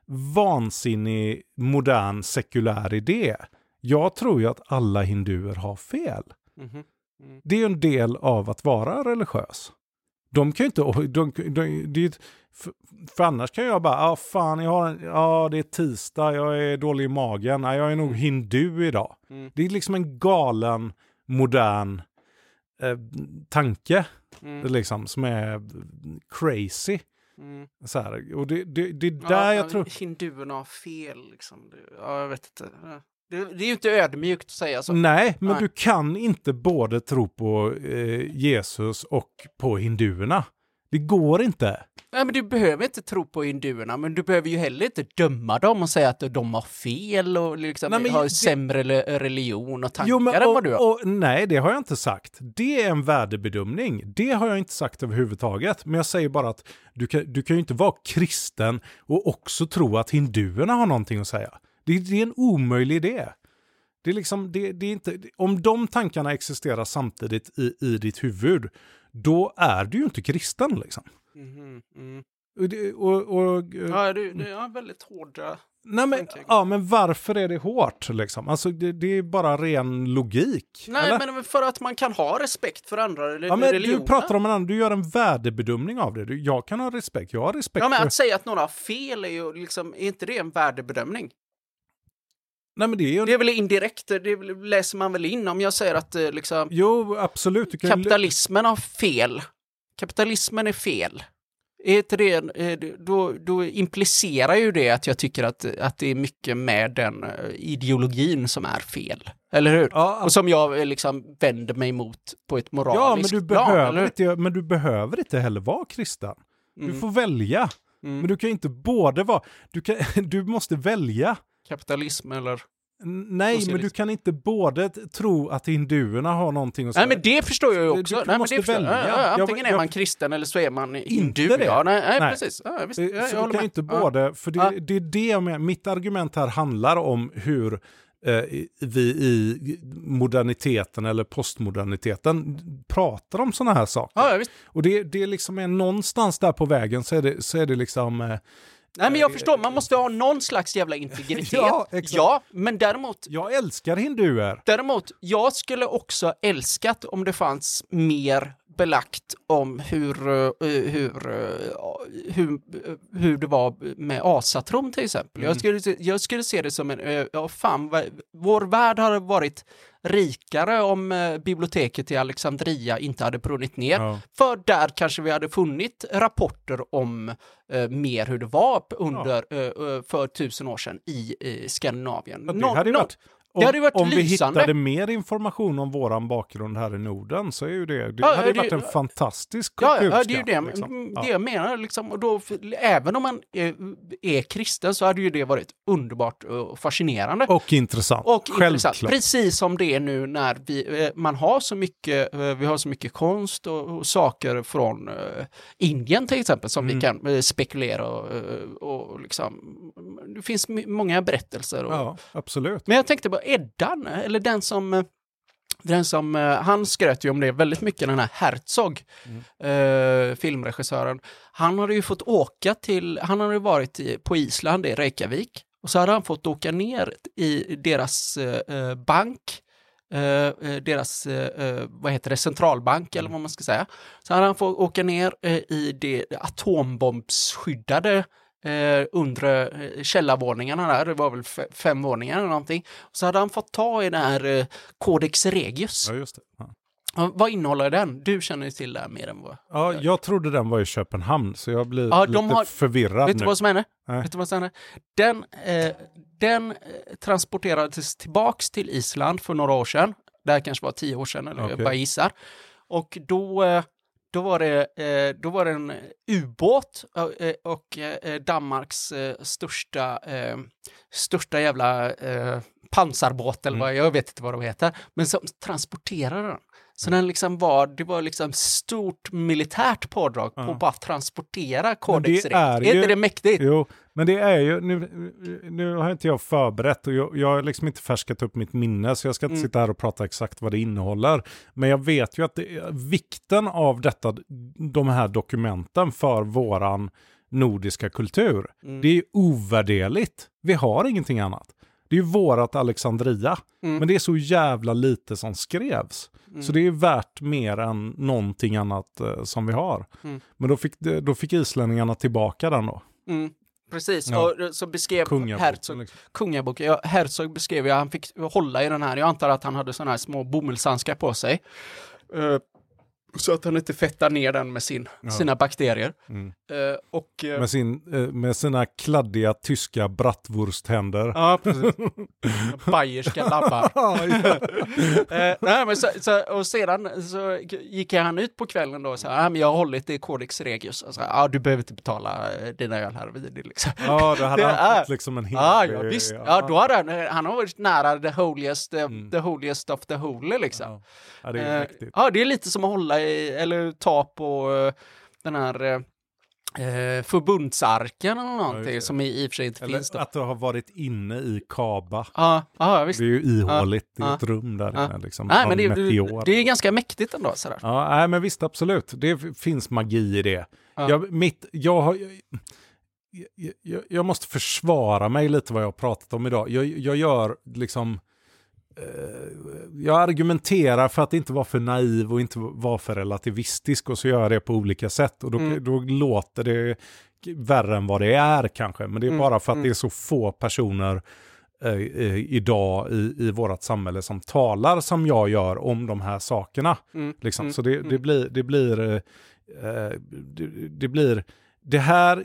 vansinnig modern sekulär idé. Jag tror ju att alla hinduer har fel. Mm-hmm. Mm. Det är en del av att vara religiös. De kan ju inte... De, de, de, för, för annars kan jag bara... Ja, ah, fan, jag har en, ah, det är tisdag, jag är dålig i magen. Ah, jag är nog hindu idag. Mm. Det är liksom en galen, modern eh, tanke. Mm. Liksom, som är crazy. Mm. Så här, och det, det, det är där ja, jag tror... Hinduerna har fel, liksom. Ja, jag vet inte... Ja. Det, det är ju inte ödmjukt att säga så. Nej, men Nej. Du kan inte både tro på eh, Jesus och på hinduerna. Det går inte. Nej, men du behöver inte tro på hinduerna, men du behöver ju heller inte döma dem och säga att de har fel och liksom nej, har det... sämre religion och tankar jo, men, och, än vad du har. Och, nej, det har jag inte sagt. Det är en värdebedömning. Det har jag inte sagt överhuvudtaget. Men jag säger bara att du kan, du kan ju inte vara kristen och också tro att hinduerna har någonting att säga. Det, det är en omöjlig idé. Det är liksom, det, det är inte, om de tankarna existerar samtidigt i, i ditt huvud, då är du ju inte kristen liksom. Mm, mm. Och, det, och, och, ja, det, det är väldigt hårda. Nej, men, ja, men varför är det hårt liksom? Alltså det, det är bara ren logik. Nej, eller? Men för att man kan ha respekt för andra eller, ja, men religioner. Du pratar om en annan, du gör en värdebedömning av det. Du, jag kan ha respekt, jag har respekt. Ja, men för... att säga att några har fel är ju liksom, är inte det en värdebedömning? Nej, men det, är ju... det är väl indirekt, det läser man väl in om jag säger att liksom, jo, absolut. Du kan... kapitalismen har fel. Kapitalismen är fel. Är inte det, då, då implicerar ju det att jag tycker att, att det är mycket med den ideologin som är fel. Eller hur? Ja, och som jag liksom vänder mig emot på ett moraliskt ja, men du plan. Behöver inte, men du behöver inte heller vara kristen. Du mm. får välja. Mm. Men du kan inte både vara... Du, kan, du måste välja. Kapitalism eller... Nej, socialism. Men du kan inte både tro att hinduerna har någonting att säga. Nej, men det förstår jag ju också. Du, du nej, måste men det välja. Ja, ja, antingen jag, är man kristen eller så är man hindu. Inte det. Ja, nej, nej, nej. precis. Ja, visst, jag, jag, så jag du kan inte både... För det, ja. det är det med... Mitt argument här handlar om hur eh, vi i moderniteten eller postmoderniteten pratar om såna här saker. Ja, visst. Och det, det liksom är någonstans där på vägen så är det, så är det liksom... Eh, Nej, men jag förstår, man måste ha någon slags jävla integritet. ja, ja, men däremot... Jag älskar hinduer. Däremot, jag skulle också älskat om det fanns mer belagt om hur, uh, hur, uh, hur, hur det var med asatron till exempel. Mm. Jag, skulle, jag skulle se det som en... Uh, ja, fan, vår värld har varit rikare om uh, biblioteket i Alexandria inte hade brunnit ner. Ja. För där kanske vi hade funnit rapporter om uh, mer hur det var under ja. uh, för tusen år sedan i uh, Skandinavien. Ja, det hade no, varit... Om, det hade varit om vi lysande. hittade mer information om våran bakgrund här i Norden så är ju det, det ja, hade det, varit en fantastisk ja, kulturskatt. Ja, det är ju det, liksom. det jag menar. Liksom, och då, även om man är, är kristen så hade ju det varit underbart och fascinerande. Och intressant. Och intressant. Precis som det är nu när vi, man har så mycket, vi har så mycket konst och, och saker från uh, Indien till exempel som mm. vi kan uh, spekulera och, och liksom, det finns m- många berättelser. Och, ja, absolut. Men jag tänkte bara, Eddan, eller den som Den som, uh, han skröt ju om det väldigt mycket, den här Herzog, mm. uh, filmregissören. Han hade ju fått åka till, han hade varit i, på Island i Reykjavik, och så hade han fått åka ner i deras uh, bank, uh, deras, uh, vad heter det, centralbank eller vad man ska säga. Så hade han fått åka ner uh, i det atombombsskyddade Uh, under uh, källarvåningarna där, det var väl f- fem våningar eller någonting. Så hade han fått ta i den här uh, Codex Regius. Ja, just det. Ja. Uh, vad innehåller den? Du känner ju till det mer än vad... Ja, jag trodde den var i Köpenhamn, så jag blir ja, lite har... förvirrad vet nu. Du vad som hände? Vet du vad som hände? Den, uh, den uh, transporterades tillbaks till Island för några år sedan. Det här kanske var tio år sedan, eller okay. Jag bara gissar. Och då... Uh, Då var, det, eh, då var det en ubåt eh, och eh, Danmarks eh, största, eh, största jävla eh, pansarbåt, eller vad, mm. jag vet inte vad de heter, men som transporterade den. Så den liksom var, det var liksom stort militärt pådrag på ja. att bara transportera Codex Regius. Är, är inte det mäktigt? Jo, men det är ju, nu, nu har inte jag förberett och jag, jag har liksom inte färskat upp mitt minne, så jag ska inte mm. sitta här och prata exakt vad det innehåller. Men jag vet ju att det, vikten av detta, de här dokumenten för våran nordiska kultur, mm. det är ovärderligt. Vi har ingenting annat. Det är ju vårat Alexandria. Mm. Men det är så jävla lite som skrevs. Mm. Så det är värt mer än någonting annat eh, som vi har. Mm. Men då fick, då fick islänningarna tillbaka den då. Mm. Precis, ja. Och så beskrev Herzog, liksom. Kungabok, ja, Herzog beskrev ju, han fick hålla i den här. Jag antar att han hade sådana här små bomullshandskar på sig. Uh, Så att han inte fettar ner den med sin, ja. sina bakterier. Mm. Uh, och, uh, med, sin, uh, med sina kladdiga tyska bratwursthänder. Ja, precis. Bajerska labbar. uh, nej, men så, så, och sedan så gick han ut på kvällen då och sa, ah, men jag har hållit i Codex Regius. Och så, ah, du behöver inte betala dina öl här vid liksom. Ja, då hade han fått liksom en hel... Ah, ja, visst. Ja. Ja, då hade han, han har varit nära the holiest, mm. the holiest of the holy liksom. Ja, ja det är uh, Ja, det är lite som att hålla i eller ta på uh, den här uh, förbundsarken eller någonting ja, som i, i och för sig inte eller finns då. Att du har varit inne i Kaba. Ja, ja visst. Det är ju ihåligt i ja, ett rum där ja. inne. Liksom, nej, men det, det, det är ganska mäktigt ändå. Sådär. Ja, nej, men visst, absolut. Det finns magi i det. Ja. Jag, mitt, jag, har, jag, jag, jag måste försvara mig lite vad jag har pratat om idag. Jag, jag gör liksom... Jag argumenterar för att inte vara för naiv och inte vara för relativistisk, och så gör jag det på olika sätt, och då, mm. då låter det värre än vad det är kanske, men det är mm. bara för att mm. det är så få personer eh, idag i, i vårt samhälle som talar som jag gör om de här sakerna. Mm. Liksom. Mm. Så det, det blir det blir eh, det, det blir det här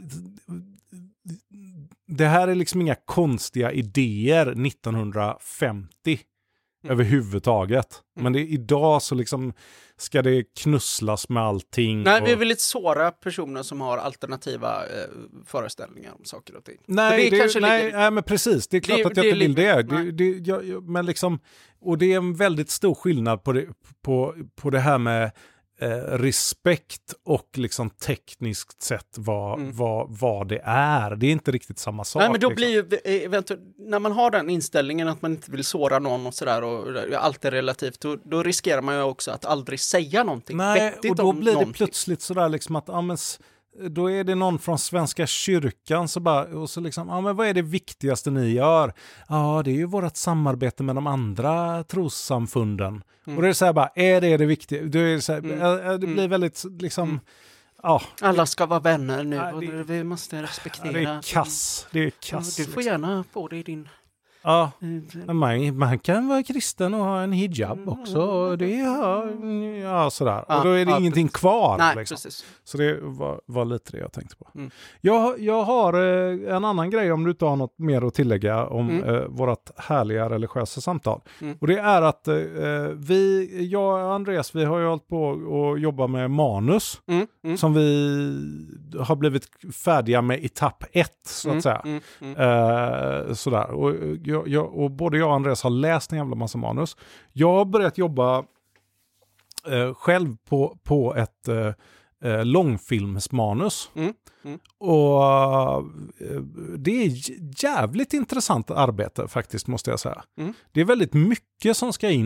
det här är liksom inga konstiga idéer nittonhundrafemtio Mm. överhuvudtaget. Mm. Men det, idag så liksom ska det knusslas med allting. Nej, och... vi är väldigt svåra personer som har alternativa eh, föreställningar om saker och ting. Nej, det det, kanske nej, ligger... nej, men precis. Det är klart det, att jag det inte vill det. det, det, det jag, jag, men liksom, och det är en väldigt stor skillnad på det, på, på det här med Eh, respekt och liksom tekniskt sett vad, mm. vad, vad det är. Det är inte riktigt samma sak. Nej, men då liksom. blir ju, eventuellt, när man har den inställningen att man inte vill såra någon och sådär, och allt är relativt, då, då riskerar man ju också att aldrig säga någonting vettigt. Nej, och då om blir någonting. det plötsligt sådär liksom att, ja, men, då är det någon från Svenska kyrkan så bara, och så liksom, ja, men vad är det viktigaste ni gör? Ja, det är ju vårt samarbete med de andra trossamfunden. Mm. Och det är så här bara, är det det viktiga? Det, är så här, mm. det blir väldigt liksom, mm. ja. Alla ska vara vänner nu, ja, det, och vi måste respektera. Ja, det är kass, det är kass. Ja, du får liksom. gärna få det i din... Ja, man, man kan vara kristen och ha en hijab också. Och det är, ja, sådär. Ja, och då är det ja, ingenting precis. Kvar. Nej, liksom. Precis. Så det var, var lite det jag tänkte på. Mm. Jag, jag har eh, en annan grej, om du inte har något mer att tillägga om mm. eh, vårt härliga religiösa samtal. Mm. Och det är att eh, vi, jag och Andreas, vi har ju hållit på och jobba med manus mm. Mm. som vi har blivit färdiga med etapp ett, så att mm. säga. Mm. Mm. Eh, sådär. Och Jag, jag, och både jag och Andreas har läst en jävla massa manus. Jag har börjat jobba eh, själv på, på ett eh, långfilmsmanus. Mm. Mm. Och eh, det är jävligt intressant arbete faktiskt, måste jag säga. Mm. Det är väldigt mycket som ska in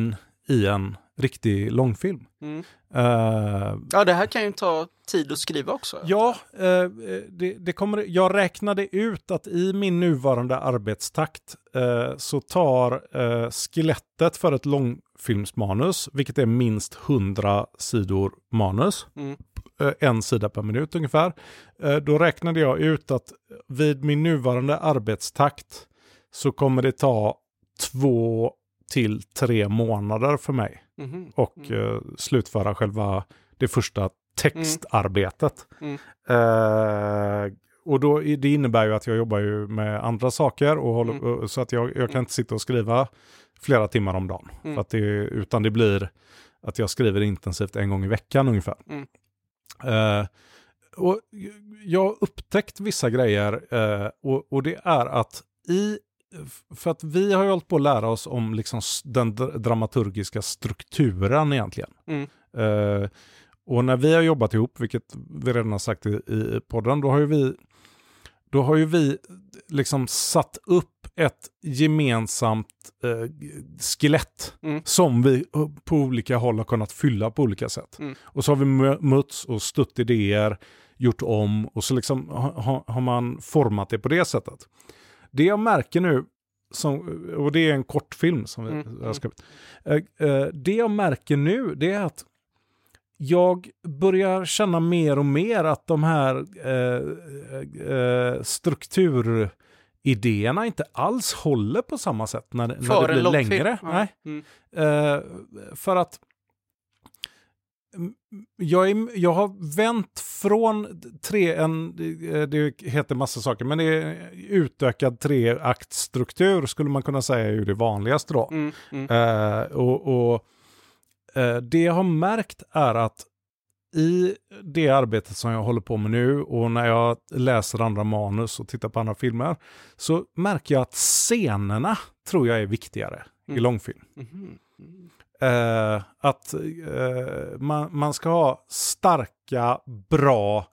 i en riktig långfilm. Mm. Uh, ja, det här kan ju ta tid att skriva också. Ja, uh, det, det kommer, jag räknade ut att i min nuvarande arbetstakt uh, så tar uh, skelettet för ett långfilmsmanus, vilket är minst hundra sidor manus, mm. uh, en sida per minut ungefär. Uh, då räknade jag ut att vid min nuvarande arbetstakt så kommer det ta två till tre månader för mig mm-hmm. och mm. uh, slutföra själva det första textarbetet. Mm. Uh, och då, det innebär ju att jag jobbar ju med andra saker och håller, mm. så att jag, jag kan inte sitta och skriva flera timmar om dagen. Mm. För att det, utan det blir att jag skriver intensivt en gång i veckan ungefär. Mm. Uh, och jag har upptäckt vissa grejer uh, och, och det är att i för att vi har ju hållit på att lära oss om liksom den dramaturgiska strukturen egentligen. Mm. Uh, och när vi har jobbat ihop, vilket vi redan har sagt i, i podden, då har ju vi då har ju vi liksom satt upp ett gemensamt uh, skelett mm. som vi på olika håll har kunnat fylla på olika sätt. Mm. Och så har vi mötts och stött idéer, gjort om och så liksom ha, har man format det på det sättet. Det jag märker nu, som, och det är en kortfilm som vi mm. har skrivit. Uh, uh, det jag märker nu, det är att jag börjar känna mer och mer att de här uh, uh, strukturidéerna inte alls håller på samma sätt när, när det blir längre. Ja. Nej. Mm. Uh, för att Jag, är, jag har vänt från tre, en, det heter massa saker, men det är utökad treaktstruktur skulle man kunna säga är ju det vanligaste då. Mm, mm. Uh, och och uh, det jag har märkt är att i det arbetet som jag håller på med nu och när jag läser andra manus och tittar på andra filmer så märker jag att scenerna tror jag är viktigare mm. i långfilm. Mm. Mm. Uh, att uh, man, man ska ha starka, bra,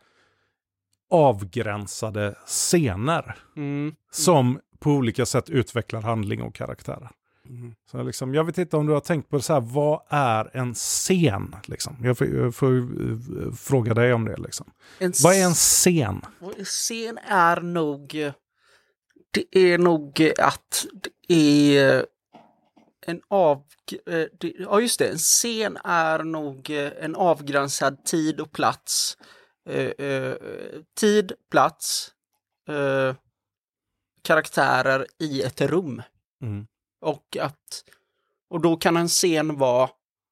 avgränsade scener mm. som på olika sätt utvecklar handling och karaktärer. Mm. Så liksom, jag vet inte om du har tänkt på det så här, vad är en scen? Liksom? Jag får, jag får uh, fråga dig om det. Liksom. En vad är en scen? En scen är nog, det är nog att det är en av ja just det, en scen är nog en avgränsad tid och plats. Eh, eh, tid, plats, eh, karaktärer i ett rum. Mm. Och att och då kan en scen vara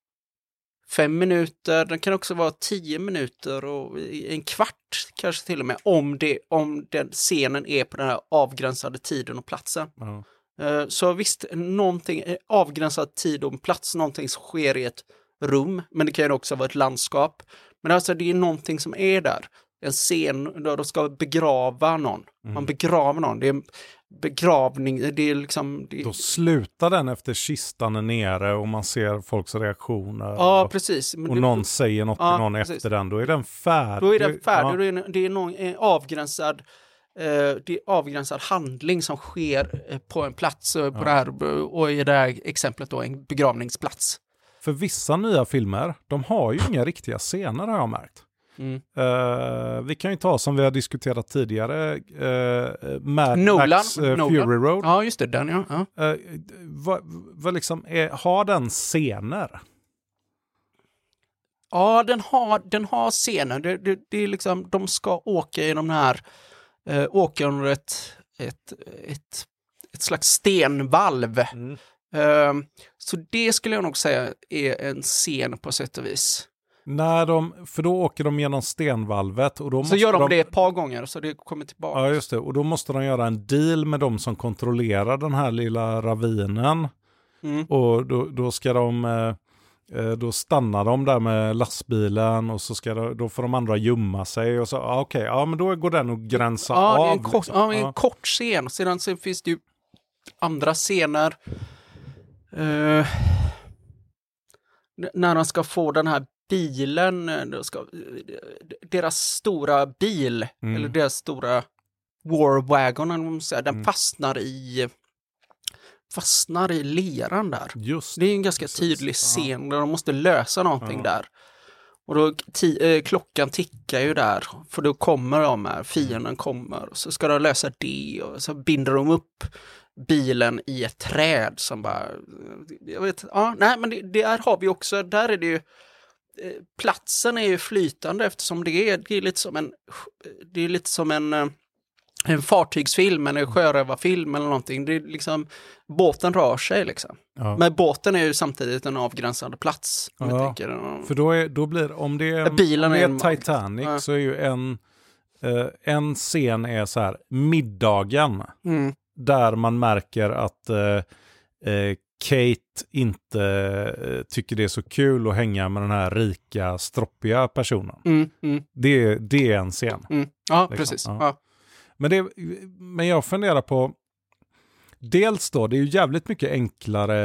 fem minuter, den kan också vara tio minuter och en kvart kanske till och med om det om den scenen är på den här avgränsade tiden och platsen. Mm. Så visst, någonting avgränsad tid och plats, någonting som sker i ett rum, men det kan ju också vara ett landskap. Men alltså det är någonting som är där. En scen där de ska begrava någon. Mm. Man begraver någon. Det är en begravning. Det är liksom... Det... Då slutar den efter kistan är nere och man ser folks reaktioner. Ja, och, precis. Men och det... någon säger något ja, till någon precis. efter den. Då är den färdig. Då är den färdig. Ja. Då är det, det är någon en avgränsad... det är avgränsad handling som sker på en plats på ja. det här, och i det här exemplet då en begravningsplats. För vissa nya filmer, de har ju inga riktiga scener har jag märkt. Mm. Uh, vi kan ju ta som vi har diskuterat tidigare uh, Mad Nolan, Max uh, Nolan. Fury Road. Ja, just det, den ja. ja. Uh, vad, vad liksom är, har den scener? Ja, den har, den har scener. Det, det, det är liksom, de ska åka genom den här Uh, åker under ett, ett, ett, ett slags stenvalv. Mm. Uh, så det skulle jag nog säga är en scen på sätt och vis. När de, för då åker de genom stenvalvet. Och då så måste gör de, de det ett par gånger så det kommer tillbaka. Ja, just det. Och då måste de göra en deal med de som kontrollerar den här lilla ravinen. Mm. Och då, då ska de... Uh, Då stannar de där med lastbilen och så ska de, då får de andra gömma sig och så ah, okej, okay, ja men då går den att gränsa ja, av. Det är en kort, liksom. ja, en kort scen. Sedan så finns det ju andra scener uh, när de ska få den här bilen, ska, deras stora bil mm. eller deras stora War Wagon, den mm. fastnar i fastnar i leran där. Just, det är en ganska precis. tydlig scen ja. där de måste lösa någonting ja. där. Och då t- eh, klockan tickar ju där, för då kommer de här, fienden kommer, och så ska de lösa det, och så binder de upp bilen i ett träd som bara, jag vet, ja, nej men det, det här har vi också, där är det ju, eh, platsen är ju flytande eftersom det är, det är lite som en, det är lite som en, en fartygsfilm eller en sjörövarfilm eller någonting, det är liksom, båten rör sig liksom. Ja. Men båten är ju samtidigt en avgränsande plats. Om ja, jag tänker. För då, är, då blir om det är, bilen om det är, är en, Titanic ja. så är ju en, eh, en scen är så här, middagen. Mm. Där man märker att eh, eh, Kate inte eh, tycker det är så kul att hänga med den här rika, stroppiga personen. Mm, mm. Det, det är en scen. Mm. Ja, liksom. Precis. Ja. Ja. Men, det, men jag funderar på, dels då, det är ju jävligt mycket enklare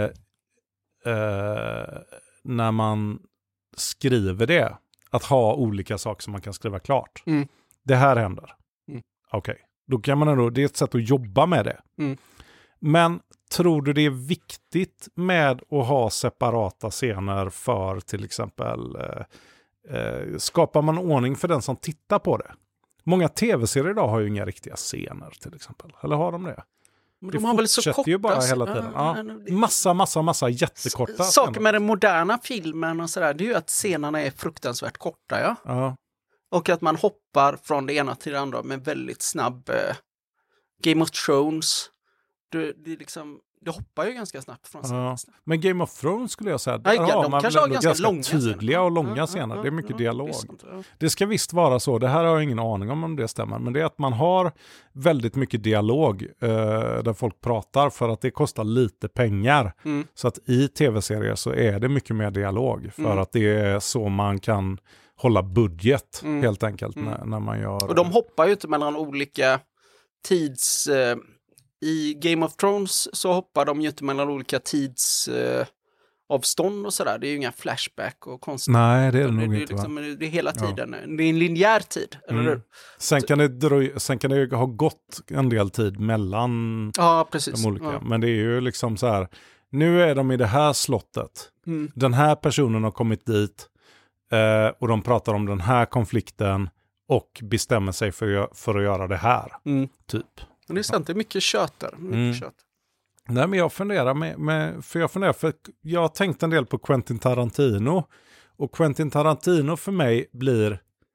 eh, när man skriver det, att ha olika saker som man kan skriva klart. Mm. Det här händer. Mm. Okej, okay. Då kan man ändå, det är ett sätt att jobba med det. Mm. Men tror du det är viktigt med att ha separata scener för till exempel eh, eh, skapar man ordning för den som tittar på det? Många tv-serier idag har ju inga riktiga scener till exempel. Eller har de det? Men det de har väl så korta, ju bara hela tiden. Ja, massa, massa, massa jättekorta S- Saker med den moderna filmen och sådär, det är ju att scenerna är fruktansvärt korta, ja. ja. Och att man hoppar från det ena till det andra med väldigt snabb eh, Game of Thrones. Det, det, är liksom, det hoppar ju ganska snabbt från scenen. Ja. Men Game of Thrones skulle jag säga, Nej, ja, har de man kanske har ganska, ganska långa tydliga och långa ja, scener. Ja, det är mycket ja, dialog. Visst, ja. Det ska visst vara så, det här har jag ingen aning om om det stämmer, men det är att man har väldigt mycket dialog eh, där folk pratar för att det kostar lite pengar. Mm. Så att i tv-serier så är det mycket mer dialog för mm. att det är så man kan hålla budget mm. helt enkelt mm. när, när man gör... Och de hoppar ju inte mellan olika tids... Eh, I Game of Thrones så hoppar de ju inte mellan olika tids... Eh, avstånd och sådär. Det är ju inga flashback och konstigt. Nej, det är det nog det, inte. Liksom, det är hela tiden. Ja. Det är en linjär tid, eller mm. hur? Sen kan, det dröj, sen kan det ha gått en del tid mellan ja, precis. de olika. Ja. Men det är ju liksom så här, nu är de i det här slottet. Mm. Den här personen har kommit dit eh, och de pratar om den här konflikten och bestämmer sig för, för att göra det här. Mm. Typ. Men det är sant, det är mycket kött där. Mycket mm. kött. Nej, men jag funderar med, med, för jag funderar för jag har tänkt en del på Quentin Tarantino och Quentin Tarantino för mig blir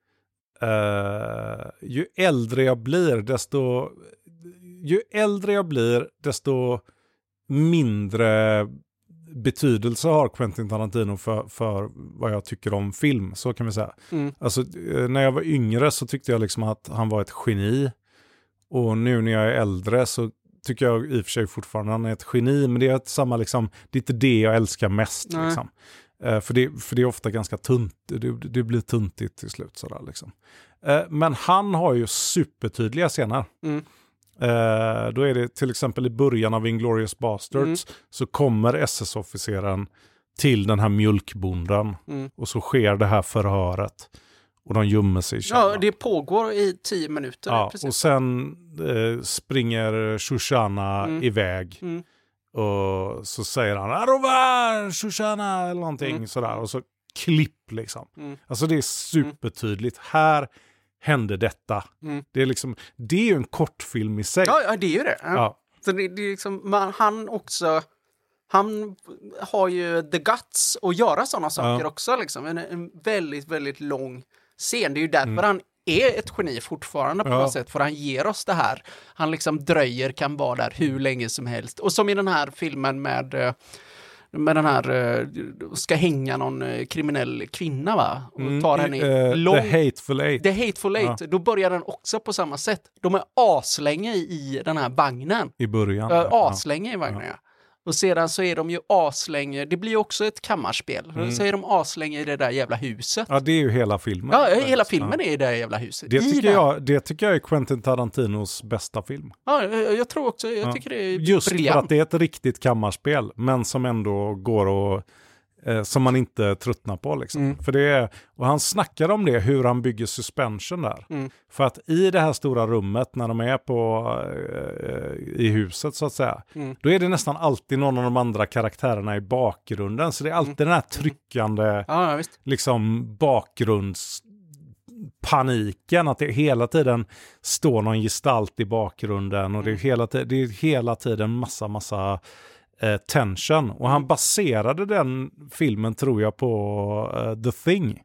uh, ju äldre jag blir desto ju äldre jag blir desto mindre betydelse har Quentin Tarantino för, för vad jag tycker om film, så kan vi säga. Mm. Alltså när jag var yngre så tyckte jag liksom att han var ett geni och nu när jag är äldre så tycker jag i och för sig fortfarande han är ett geni, men det är samma liksom, det är inte det jag älskar mest liksom. Uh, för, det, för det är ofta ganska tunt, det, det blir tuntigt till slut sådär liksom. Uh, men han har ju supertydliga scener. Mm. Uh, då är det till exempel i början av Inglourious Basterds mm. så kommer S S-officeren till den här mjölkbonden mm. och så sker det här förhöret. Och de gömmer sig i källaren. Ja, det pågår i tio minuter. Ja, och sen eh, springer Shoshana mm. iväg. Mm. Och så säger han Arovar, Shoshana eller någonting mm. sådär. Och så klipp liksom. Mm. Alltså det är supertydligt. Mm. Här hände detta. Mm. Det är liksom, det är ju en kortfilm i sig. Ja, ja det är ju det. Ja. Ja. Så det, det är liksom, man, han också... Han har ju the guts att göra sådana saker ja. också. Liksom. En, en väldigt, väldigt lång scen. Det är ju därför mm. han är ett geni fortfarande på ja. något sätt. För han ger oss det här. Han liksom dröjer, kan vara där hur länge som helst. Och som i den här filmen med, med den här, ska hänga någon kriminell kvinna va? Och mm, tar henne uh, lång... The Hateful Eight. The Hateful Eight. Ja. Då börjar den också på samma sätt. De är aslänge i den här vagnen. I början. Uh, aslänge i vagnen, ja. Och sedan så är de ju aslänge, det blir ju också ett kammarspel. Mm. Så är de aslänge i det där jävla huset. Ja, det är ju hela filmen. Ja, hela filmen ja. är i det där jävla huset. Det tycker, jag, det tycker jag är Quentin Tarantinos bästa film. Ja, jag tror också, jag ja. tycker det är just briljant. för att det är ett riktigt kammarspel, men som ändå går att eh, som man inte tröttnar på liksom. Mm. För det är, och han snackar om det, hur han bygger suspension där. Mm. För att i det här stora rummet när de är på eh, i huset så att säga, mm. då är det nästan alltid någon av de andra karaktärerna i bakgrunden. Så det är alltid mm. den här tryckande mm. ja, visst. liksom bakgrunds paniken, att det hela tiden står någon gestalt i bakgrunden och det är hela, t- det är hela tiden massa massa eh, tension. Och han baserade den filmen tror jag på uh, The Thing.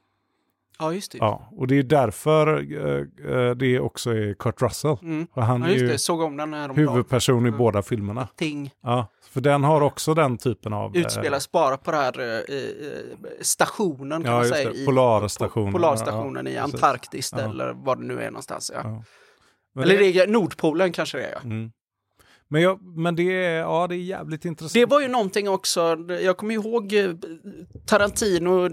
Ja, just det. Ja, och det är därför uh, uh, det också är Kurt Russell. Mm. Och han ja, just är ju det. Såg om den här om huvudperson i mm. båda filmerna. Thing. Ja, för den har också den typen av... Utspelas bara på den här uh, stationen kan ja, man säga. Det. I, Polarstationen. På, polarstationen ja, i Antarktis ja. eller vad det nu är någonstans. Ja. Ja. Eller det är Nordpolen kanske det är. Ja. Mm. Men, jag, men det, är, ja, det är jävligt intressant. Det var ju någonting också, jag kommer ihåg Tarantino,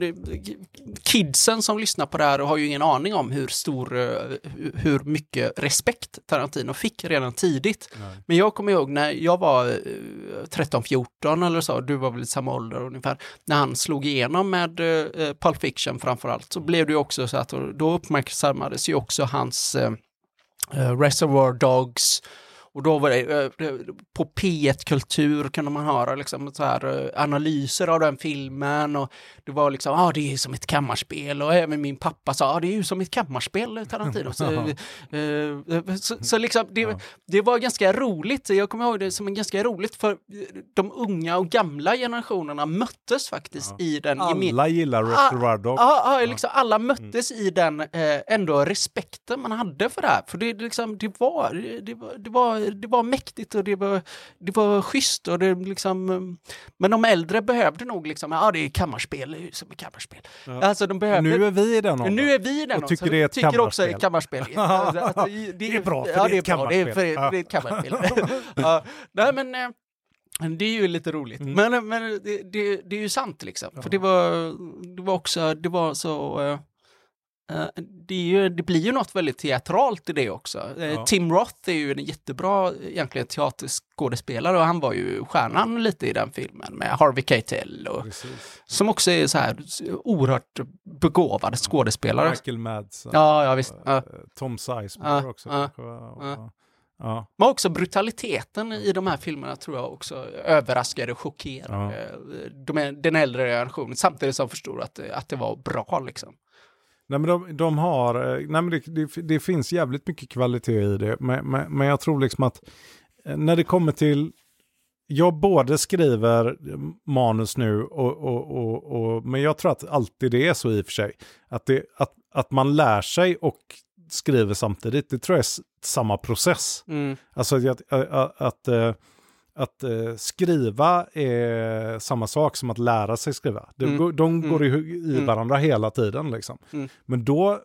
kidsen som lyssnar på det här har ju ingen aning om hur stor, hur mycket respekt Tarantino fick redan tidigt. Nej. Men jag kommer ihåg när jag var tretton fjorton eller så, du var väl i samma ålder ungefär, när han slog igenom med Pulp Fiction framförallt, så blev det ju också så att då uppmärksammades ju också hans uh, Reservoir Dogs. Och då var det, på P ett-kultur kunde man höra liksom så här analyser av den filmen och det var liksom, ja ah, det är som ett kammarspel och även min pappa sa, ja ah, det är ju som ett kammarspel Tarantino. så, uh, så, så liksom, det, ja. det var ganska roligt, jag kommer ihåg det som en ganska roligt för de unga och gamla generationerna möttes faktiskt ja. i den. Alla gillar Reservoir Dogs. Ja, ah, ah, liksom, alla möttes mm. i den eh, ändå respekten man hade för det här. För det, liksom, det var, det var, det var det var mäktigt och det var, det var schysst och det liksom, men de äldre behövde nog liksom, ja det är kammarspel, det är som ett kammarspel. Ja. Alltså de behövde, nu är vi i den åldern. Nu är vi i den och tycker det är ett tycker kammarspel. också ett kammarspel. Alltså, alltså, det, det är bra, för ja, det är ett kammarspel. Det är, för, ja. det är ett kammarspel. ja. Nej men det är ju lite roligt. Mm. Men, men det, det, det är ju sant liksom. Ja. För det var, det var också, det var så... Uh, det, är ju, det blir ju något väldigt teatralt i det också. Uh, ja. Tim Roth är ju en jättebra egentligen teaterskådespelare och han var ju stjärnan lite i den filmen med Harvey Keitel och, som också är så här oerhört begåvad skådespelare. Michael Madsen. Ja, ja visst. Uh, Tom Sizemore uh, också. Uh, uh. Ja. Men också brutaliteten i de här filmerna tror jag också överraskade och chockerade ja. de, den äldre generationen samtidigt som förstod att, att det var bra liksom. Nej men de, de har, nej men det, det, det finns jävligt mycket kvalitet i det, men, men, men jag tror liksom att när det kommer till, jag både skriver manus nu och, och, och, och men jag tror att alltid det är så i och för sig, att, det, att, att man lär sig och skriver samtidigt, det tror jag är samma process. Mm. Alltså att, att, att, att Att eh, skriva är samma sak som att lära sig skriva. De, mm. de går mm. i, i varandra mm. hela tiden. Liksom. Mm. Men då,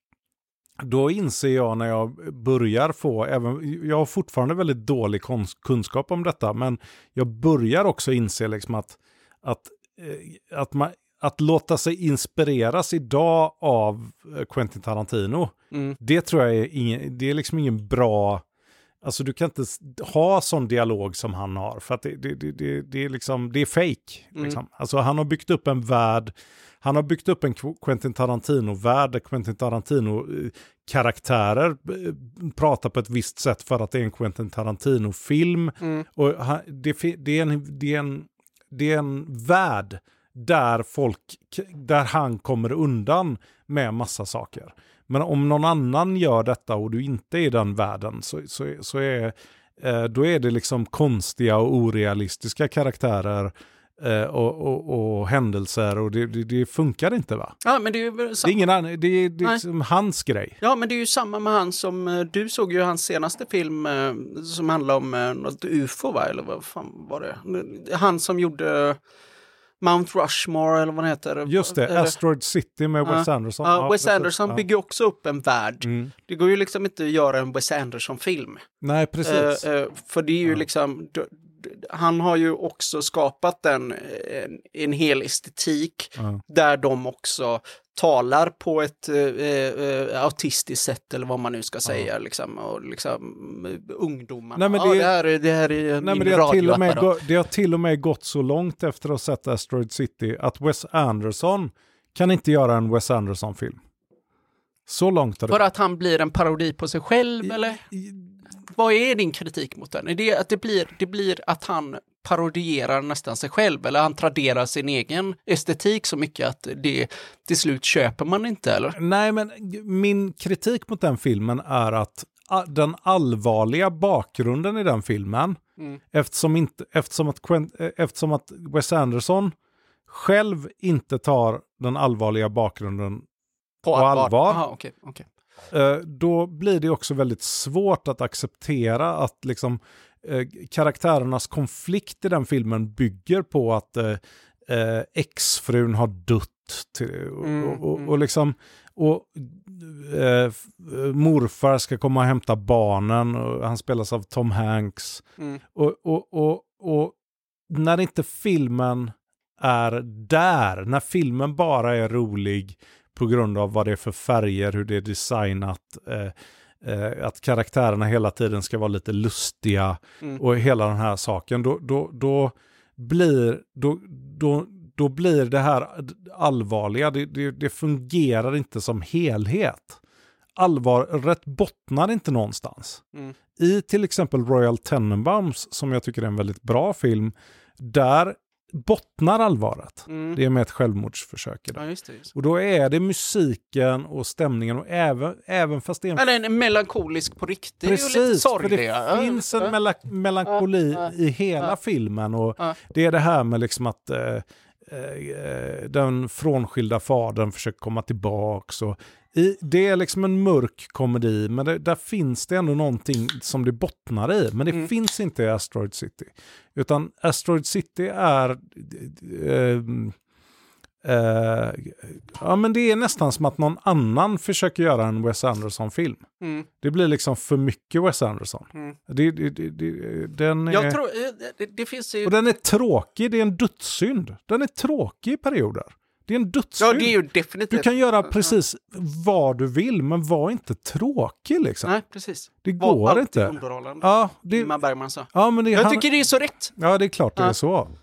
då inser jag när jag börjar få, även, jag har fortfarande väldigt dålig kons- kunskap om detta, men jag börjar också inse liksom att, att, eh, att, man, att låta sig inspireras idag av Quentin Tarantino, mm. det tror jag är, ingen, det är liksom ingen bra... Alltså du kan inte ha sån dialog som han har, för att det, det, det, det, det är liksom, det är fake. Mm. Liksom. Alltså han har byggt upp en värld, han har byggt upp en Quentin Tarantino-värld där Quentin Tarantino-karaktärer pratar på ett visst sätt för att det är en Quentin Tarantino-film. Mm. Och han, det, det, är en, det, är en, det är en värld där folk, där han kommer undan med massa saker. Men om någon annan gör detta och du inte är i den världen så, så, så är, eh, då är det liksom konstiga och orealistiska karaktärer eh, och, och, och händelser och det, det, det funkar inte va? Ja, men det är ju det är ingen annan, det är, det är liksom hans grej. Ja, men det är ju samma med han som, du såg ju hans senaste film eh, som handlar om eh, något U F O va? Eller vad fan var det? Han som gjorde... Mount Rushmore eller vad det heter. Just det, eller, Asteroid City med Wes uh, Anderson. Uh, ja, Wes Anderson uh. bygger också upp en värld. Mm. Det går ju liksom inte att göra en Wes Anderson-film. Nej, precis. Uh, uh, för det är ju uh. liksom, han har ju också skapat en, en, en hel estetik mm. där de också talar på ett äh, autistiskt sätt eller vad man nu ska säga mm. liksom, och liksom ungdomar. Nej, men det, ja, det här är, det här är nej, men det, har till och med gå, det har till och med gått så långt efter att ha sett Asteroid City att Wes Anderson kan inte göra en Wes Anderson-film. Så långt är det. För att han blir en parodi på sig själv, I, eller? I, Vad är din kritik mot den? Är det att det blir, det blir att han parodierar nästan sig själv, eller han traderar sin egen estetik så mycket att det till slut köper man inte, eller? Nej, men min kritik mot den filmen är att den allvarliga bakgrunden i den filmen, mm. eftersom, inte, eftersom, att, eftersom att Wes Anderson själv inte tar den allvarliga bakgrunden på, på allvar, allvar Aha, okay, okay. då blir det också väldigt svårt att acceptera att liksom, eh, karaktärernas konflikt i den filmen bygger på att eh, exfrun har dött till, och, mm, och, och, och liksom och eh, morfar ska komma och hämta barnen och han spelas av Tom Hanks mm. och, och, och, och när inte filmen är där, när filmen bara är rolig på grund av vad det är för färger, hur det är designat, eh, eh, att karaktärerna hela tiden ska vara lite lustiga mm. och hela den här saken, då, då, då, blir, då, då, då blir det här allvarliga, det, det, det fungerar inte som helhet. Allvaret bottnar inte någonstans. Mm. I till exempel Royal Tenenbaums, som jag tycker är en väldigt bra film, där bottnar allvaret. Mm. Det är med ett självmordsförsök. Ja, just det, just. Och då är det musiken och stämningen och även, även fast det är en... Eller en melankolisk på riktigt. Precis, och lite för det ja. finns en mela- melankoli ja. i hela ja. filmen och ja. det är det här med liksom att eh, eh, den frånskilda fadern försöker komma tillbaks och i, det är liksom en mörk komedi, men det, där finns det ändå någonting som det bottnar i, men det mm. finns inte i Asteroid City, utan Asteroid City är äh, äh, ja, men det är nästan som att någon annan försöker göra en Wes Anderson-film. Mm. Det blir liksom för mycket Wes Anderson. Mm. Det, det, det, det, den är, Jag tror, det, det finns ju... Och den är tråkig, det är en dödssynd. Den är tråkig i perioder. Det är en dödssynd. Ja, det är ju definitivt. Du kan göra precis vad du vill, men var inte tråkig liksom. Nej, precis. Det var går inte. Underhållande. Ja, det... Man Bergman sa. Ja, men det, jag han... tycker det är så rätt. Ja, det är klart det ja. är så. Och,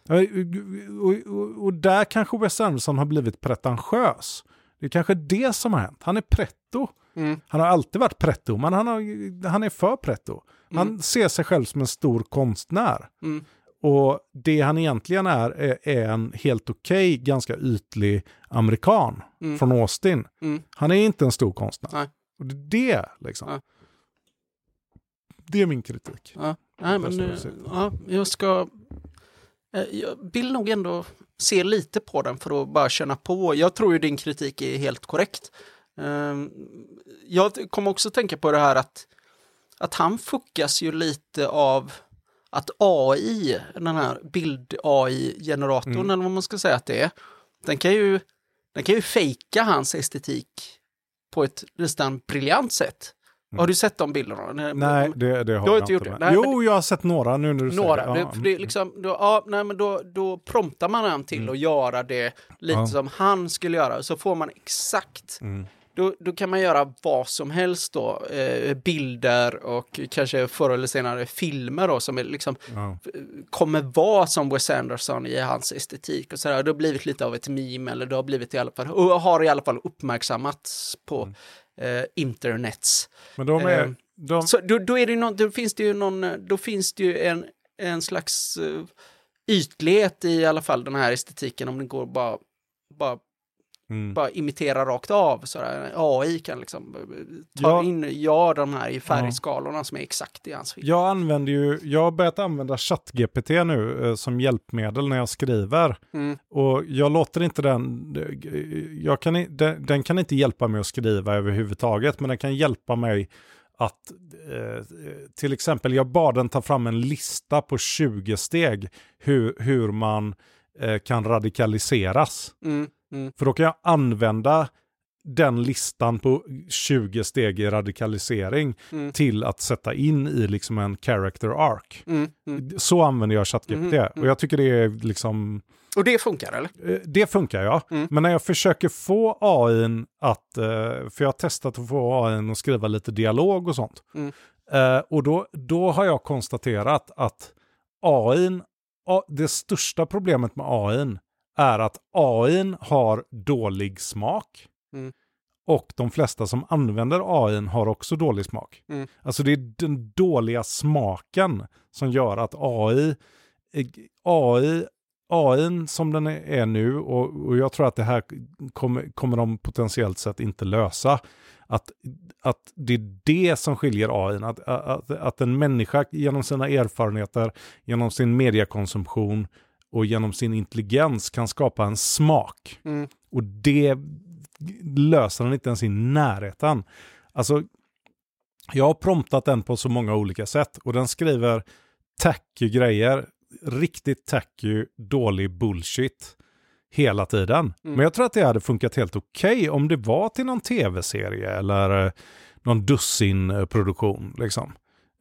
och, och där kanske Wes Anderson har blivit pretentiös. Det är kanske det som har hänt. Han är pretto. Mm. Han har alltid varit pretto, men han, har, han är för pretto. Han mm. ser sig själv som en stor konstnär. Mm. Och det han egentligen är, är, är en helt okej, okay, ganska ytlig amerikan mm. från Austin. Mm. Han är inte en stor konstnär. Nej. Och det är det, liksom. Ja. Det är min kritik. Ja. Nej, men, jag, ja, jag ska... Jag vill nog ändå se lite på den för att bara känna på. Jag tror ju din kritik är helt korrekt. Jag kommer också tänka på det här att, att han fuckas ju lite av att A I, den här bild-A I-generatorn, mm. eller vad man ska säga att det är, den kan ju, den kan ju fejka hans estetik på ett nästan briljant sätt. Mm. Har du sett de bilderna? Nej, det, det har jag inte gjort det. Nej, jo, jag har sett några nu när du några. säger det. Ja. Det, det liksom, då, ja, nej, men då, då promptar man han till mm. att göra det lite ja. som han skulle göra. Så får man exakt... Mm. Då, då kan man göra vad som helst då. Eh, bilder och kanske förr eller senare filmer då, som är liksom, ja. kommer vara som Wes Anderson i hans estetik. Och sådär. Det har blivit lite av ett meme, eller det har blivit i alla fall, och har i alla fall uppmärksammats på mm. eh, internets. Men de är... Eh, de... Så då, då, är det någon, då finns det ju någon, då finns det ju en, en slags uh, ytlighet i alla fall den här estetiken, om det går bara, bara Mm. bara imitera rakt av. Sådär. A I kan liksom ta ja. in ja, de här i färgskalorna ja. som är exakt i hans film. Jag använder ju, jag har börjat använda ChatGPT nu eh, som hjälpmedel när jag skriver. Mm. Och jag låter inte den, jag kan, den, den kan inte hjälpa mig att skriva överhuvudtaget, men den kan hjälpa mig att eh, till exempel, jag bad den ta fram en lista på tjugo steg hur, hur man eh, kan radikaliseras. Mm. Mm. För då kan jag använda den listan på tjugo steg i radikalisering mm. till att sätta in i liksom en character arc. Mm. Mm. Så använder jag ChatGPT. Mm. Mm. Och jag tycker det är liksom... Och det funkar, eller? Det funkar, ja. Mm. Men när jag försöker få A I:n att... För jag har testat att få A I:n att skriva lite dialog och sånt. Mm. Och då, då har jag konstaterat att A I:n... Det största problemet med A I:n är att A I:n har dålig smak. Mm. Och de flesta som använder A I:n har också dålig smak. Mm. Alltså det är den dåliga smaken som gör att A I... A I A I:n som den är nu, och, och jag tror att det här kommer, kommer de potentiellt sett inte lösa. Att, att det är det som skiljer A I:n. Att, att, att en människa genom sina erfarenheter, genom sin mediekonsumtion och genom sin intelligens kan skapa en smak. Mm. Och det löser den inte ens i närheten. Alltså, jag har promptat den på så många olika sätt. Och den skriver tacky grejer. Riktigt tacky, dålig bullshit hela tiden. Mm. Men jag tror att det hade funkat helt okej okay om det var till någon tv-serie eller eh, någon dussinproduktion liksom.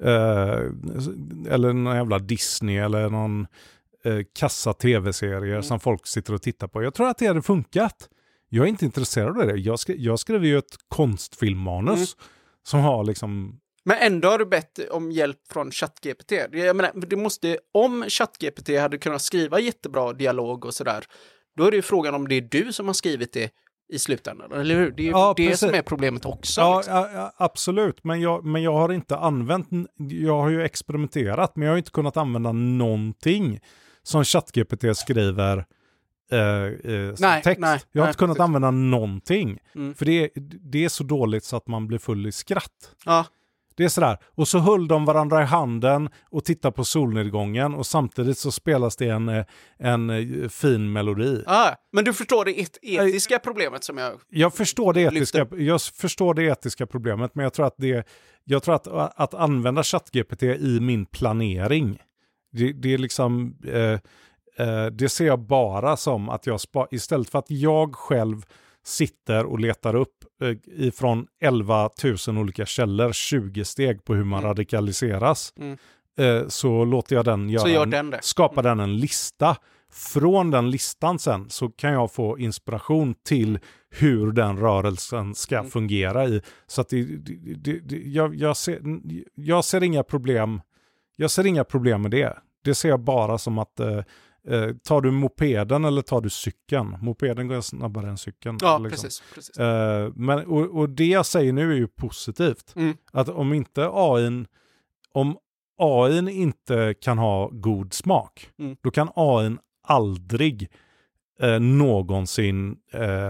Eh, eller någon jävla Disney eller någon eh, kassa tv-serier mm. som folk sitter och tittar på. Jag tror att det hade funkat. Jag är inte intresserad av det. Jag, sk- jag skriver ju ett konstfilmmanus mm. som har liksom... Men ändå har du bett om hjälp från ChatGPT. Jag menar, det måste, om ChatGPT hade kunnat skriva jättebra dialog och sådär, då är det ju frågan om det är du som har skrivit det i slutändan, eller hur? Det är ju ja, det precis. Som är problemet också. Ja, liksom. ja absolut. Men jag, men jag har inte använt, jag har ju experimenterat, men jag har inte kunnat använda någonting som ChatGPT skriver eh, eh, nej, text. Nej, jag har nej, inte kunnat precis. använda någonting. Mm. För det, det är så dåligt så att man blir full i skratt. Ja. Det är sådär. Och så höll de varandra i handen och tittar på solnedgången och samtidigt så spelas det en, en fin melodi. Ah, men du förstår det et- etiska problemet som jag... Jag förstår det etiska, jag förstår det etiska problemet, men jag tror att det, jag tror att, att använda ChatGPT i min planering, det, det är liksom... Eh, eh, det ser jag bara som att jag spa, istället för att jag själv sitter och letar upp eh, ifrån elva tusen olika källor tjugo steg på hur man mm. radikaliseras mm. Eh, så låter jag den, göra gör en, den det. skapa mm. den en lista. Från den listan sen så kan jag få inspiration till hur den rörelsen ska mm. fungera i. Så att det, det, det, det, jag, jag, ser, jag ser inga problem jag ser inga problem med det. Det ser jag bara som att eh, Eh, tar du mopeden eller tar du cykeln? Mopeden går snabbare än cykeln. Ja, liksom. precis. precis. Eh, men, och, och det jag säger nu är ju positivt. Mm. Att om inte A I:n, om A I:n inte kan ha god smak, mm. då kan A I:n aldrig eh, någonsin eh,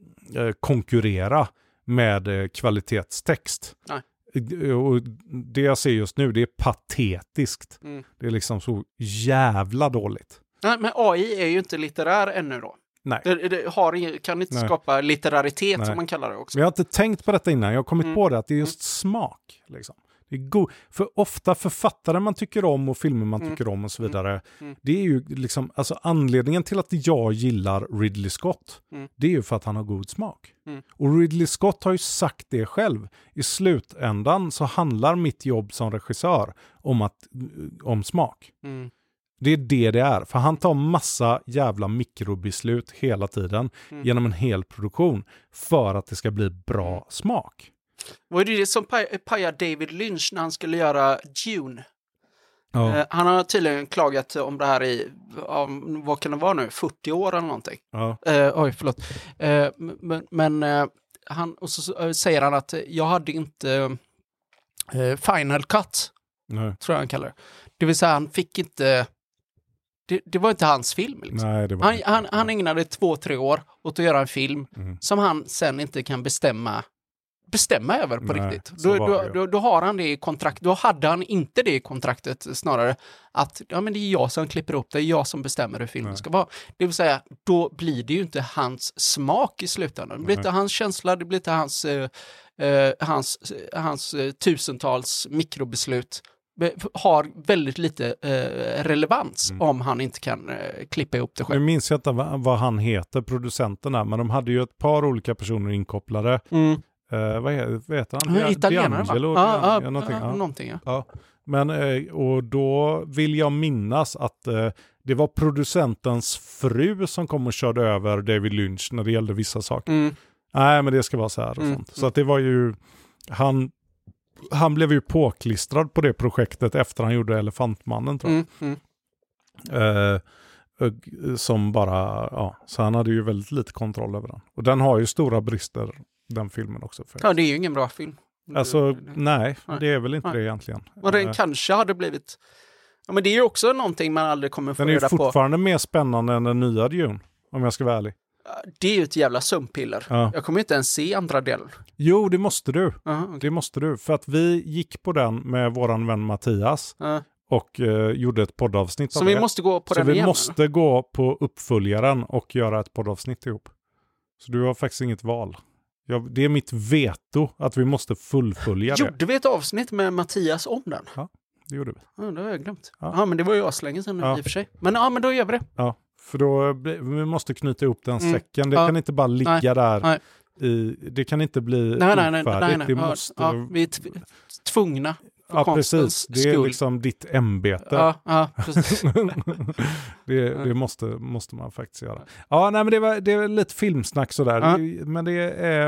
konkurrera med eh, kvalitetstext. Nej. Och det jag ser just nu, det är patetiskt. Mm. Det är liksom så jävla dåligt. Nej, men A I är ju inte litterär ännu då. Nej. Det, det har, kan inte Nej. skapa litteraritet Nej. som man kallar det också. Men jag har inte tänkt på detta innan. Jag har kommit mm. på det att det är just smak. Liksom. Det är go- För ofta författare man tycker om och filmer man mm. tycker om och så vidare. Mm. Mm. Det är ju liksom, alltså anledningen till att jag gillar Ridley Scott. Mm. Det är ju för att han har god smak. Mm. Och Ridley Scott har ju sagt det själv. I slutändan så handlar mitt jobb som regissör om, att, om smak. Mm. Det är det det är. För han tar massa jävla mikrobeslut hela tiden mm. genom en hel produktion för att det ska bli bra smak. Var det det som pajade David Lynch när han skulle göra Dune? Ja. Eh, han har tydligen klagat om det här i, um, vad kan det vara nu, fyrtio år eller någonting. Ja. Eh, oj, förlåt. Eh, men men eh, han, och så uh, säger han att jag hade inte uh, final cut, Nej. tror jag han kallar det. Det vill säga han fick inte... Det, det var inte hans film. Liksom. Nej, det var han, inte. han, han ägnade två, tre år åt att göra en film mm. som han sen inte kan bestämma bestämma över på Nej, riktigt. Då, då, då, då har han det i kontrakt. Då hade han inte det i kontraktet, snarare att ja, men det är jag som klipper upp det, är jag som bestämmer hur filmen Nej. ska vara. Det vill säga, då blir det ju inte hans smak i slutändan. Det blir Nej. inte hans känsla, det blir inte hans, eh, eh, hans, hans eh, tusentals mikrobeslut har väldigt lite eh, relevans mm. om han inte kan eh, klippa ihop det själv. Jag minns inte vad, vad han heter, producenten där, men de hade ju ett par olika personer inkopplade. Mm. Uh, vad, heter, vad heter han? Ja, italienare, va? Ja, ja, ja, någonting. Ja, ja. någonting ja. Ja. Men, uh, och då vill jag minnas att uh, det var producentens fru som kom och körde över David Lynch när det gällde vissa saker. Mm. Nej, men det ska vara så här och mm. sånt. Så att det var ju, han, han blev ju påklistrad på det projektet efter han gjorde Elefantmannen, tror jag. Mm. Mm. Uh, som bara, ja, så han hade ju väldigt lite kontroll över den. Och den har ju stora brister, den filmen också. För. Ja, det är ju ingen bra film. Alltså, nej, nej. det är väl inte nej. det egentligen. Och den uh, kanske hade blivit, ja men det är ju också någonting man aldrig kommer få reda på. Den är ju fortfarande på. mer spännande än den nya Dune, om jag ska vara ärlig. Det är ju ett jävla sumpiller. Ja. Jag kommer inte ens se andra delen. Jo, det måste du. Uh-huh, okay. Det måste du. För att vi gick på den med våran vän Mattias. Uh. Och uh, gjorde ett poddavsnitt Så av vi det. måste gå på Så den vi igen, måste eller? gå på uppföljaren och göra ett poddavsnitt ihop. Så du har faktiskt inget val. Jag, det är mitt veto att vi måste fullfölja det. Gjorde vi ett avsnitt med Mattias om den? Ja, det gjorde vi. Ja, det har jag glömt. Ja, ja men det var ju aslänge sedan ja. i och för sig. Men ja, men då gör vi det. Ja, för då vi måste knyta ihop den mm. säcken. Det ja. kan inte bara ligga nej. där. Nej. I, det kan inte bli nej, nej, nej, nej, nej. Det måste... ja, vi är t- tvungna. Ja, precis. Det är skull. liksom ditt ämbete. Ja, ja precis. det det måste, måste man faktiskt göra. Ja, nej, men det var, det är lite filmsnack sådär. Ja. Det, men det är...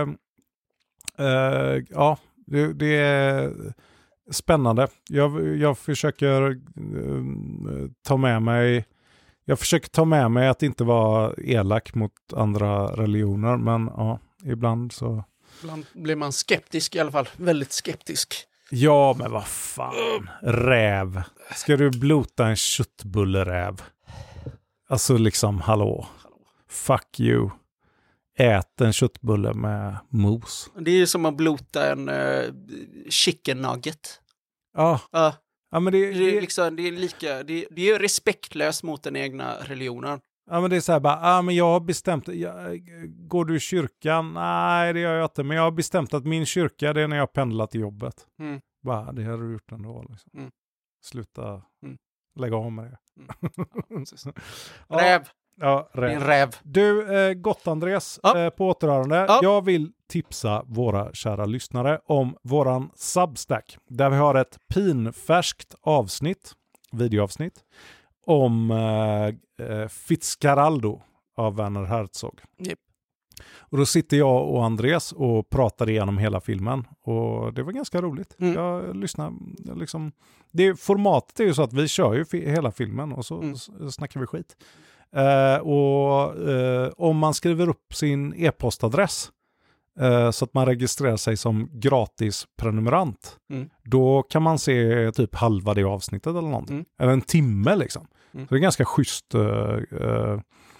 Uh, ja, det, det är spännande. Jag, jag försöker uh, ta med mig... Jag försöker ta med mig att inte vara elak mot andra religioner, men ja, ibland så... Ibland blir man skeptisk i alla fall. Väldigt skeptisk. Ja, men vad fan. Räv. Ska du blota en köttbulleräv? Alltså liksom, hallå. Fuck you. Ät en köttbulle med mos. Det är ju som att blota en uh, chicken nugget. Ja. Ja. Ja, men det, det, är liksom, det är lika, det, det är respektlöst mot den egna religionen. Ja, men det är så här bara, ja, men jag har bestämt, jag, går du i kyrkan? Nej, det gör jag inte, men jag har bestämt att min kyrka, det är när jag pendlar till jobbet. Mm. Bara, det har du gjort ändå. Liksom. Mm. Sluta mm. lägga av med det. Mm. Ja, räv. Ja, räv. Din räv. Du, eh, gott Andres, ja. eh, på återhörande. Ja. Jag vill tipsa våra kära lyssnare om våran Substack. Där vi har ett pinfärskt avsnitt, videoavsnitt, om eh, Fitzcarraldo av Werner Herzog. Yep. Och då sitter jag och Andres och pratar igenom hela filmen. Och det var ganska roligt. Mm. Jag lyssnar liksom... Det, formatet är ju så att vi kör ju fi- hela filmen och så mm. snackar vi skit. Uh, och uh, om man skriver upp sin e-postadress uh, så att man registrerar sig som gratis prenumerant, mm. då kan man se typ halva det avsnittet eller någonting. Mm. Eller en timme liksom. Mm. Så det är ganska schysst uh, uh,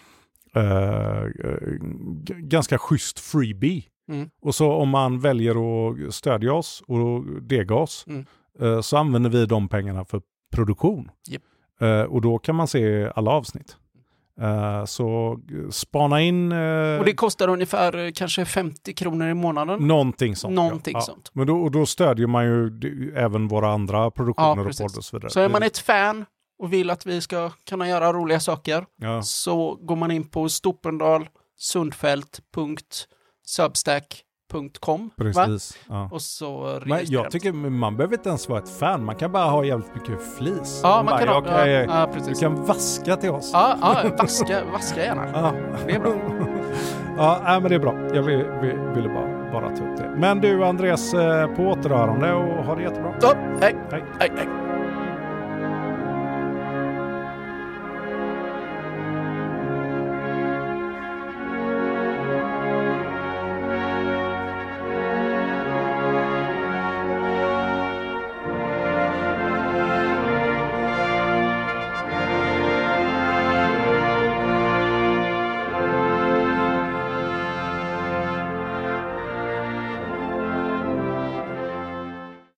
uh, g- ganska schysst freebie. Mm. Och så om man väljer att stödja oss och dega oss mm. uh, så använder vi de pengarna för produktion. Yep. Uh, och då kan man se alla avsnitt. Uh, så spana in... Uh, och det kostar ungefär uh, kanske femtio kronor i månaden? Någonting sånt. Någonting ja. sånt. Ja. Men då, och då stödjer man ju d- även våra andra produktioner ja, och podd och så vidare. Så är man ett fan och vill att vi ska kunna göra roliga saker ja. så går man in på stopendal sundfält punkt substack punkt com. Precis. Ja. Och så men jag tycker man behöver inte ens vara ett fan. Man kan bara ha jävligt mycket flis. Ja, man, man kan bara, ha, jag, ja, ja, precis. Du kan vaska till oss. Ja, ja vaska, vaska gärna. Ja. Det är bra. Ja, nej, men det är bra. Jag vill, vill, ville bara, bara ta upp det. Men du Andreas, på återhörande och ha det jättebra. Så, hej. Hej. Hej, hej.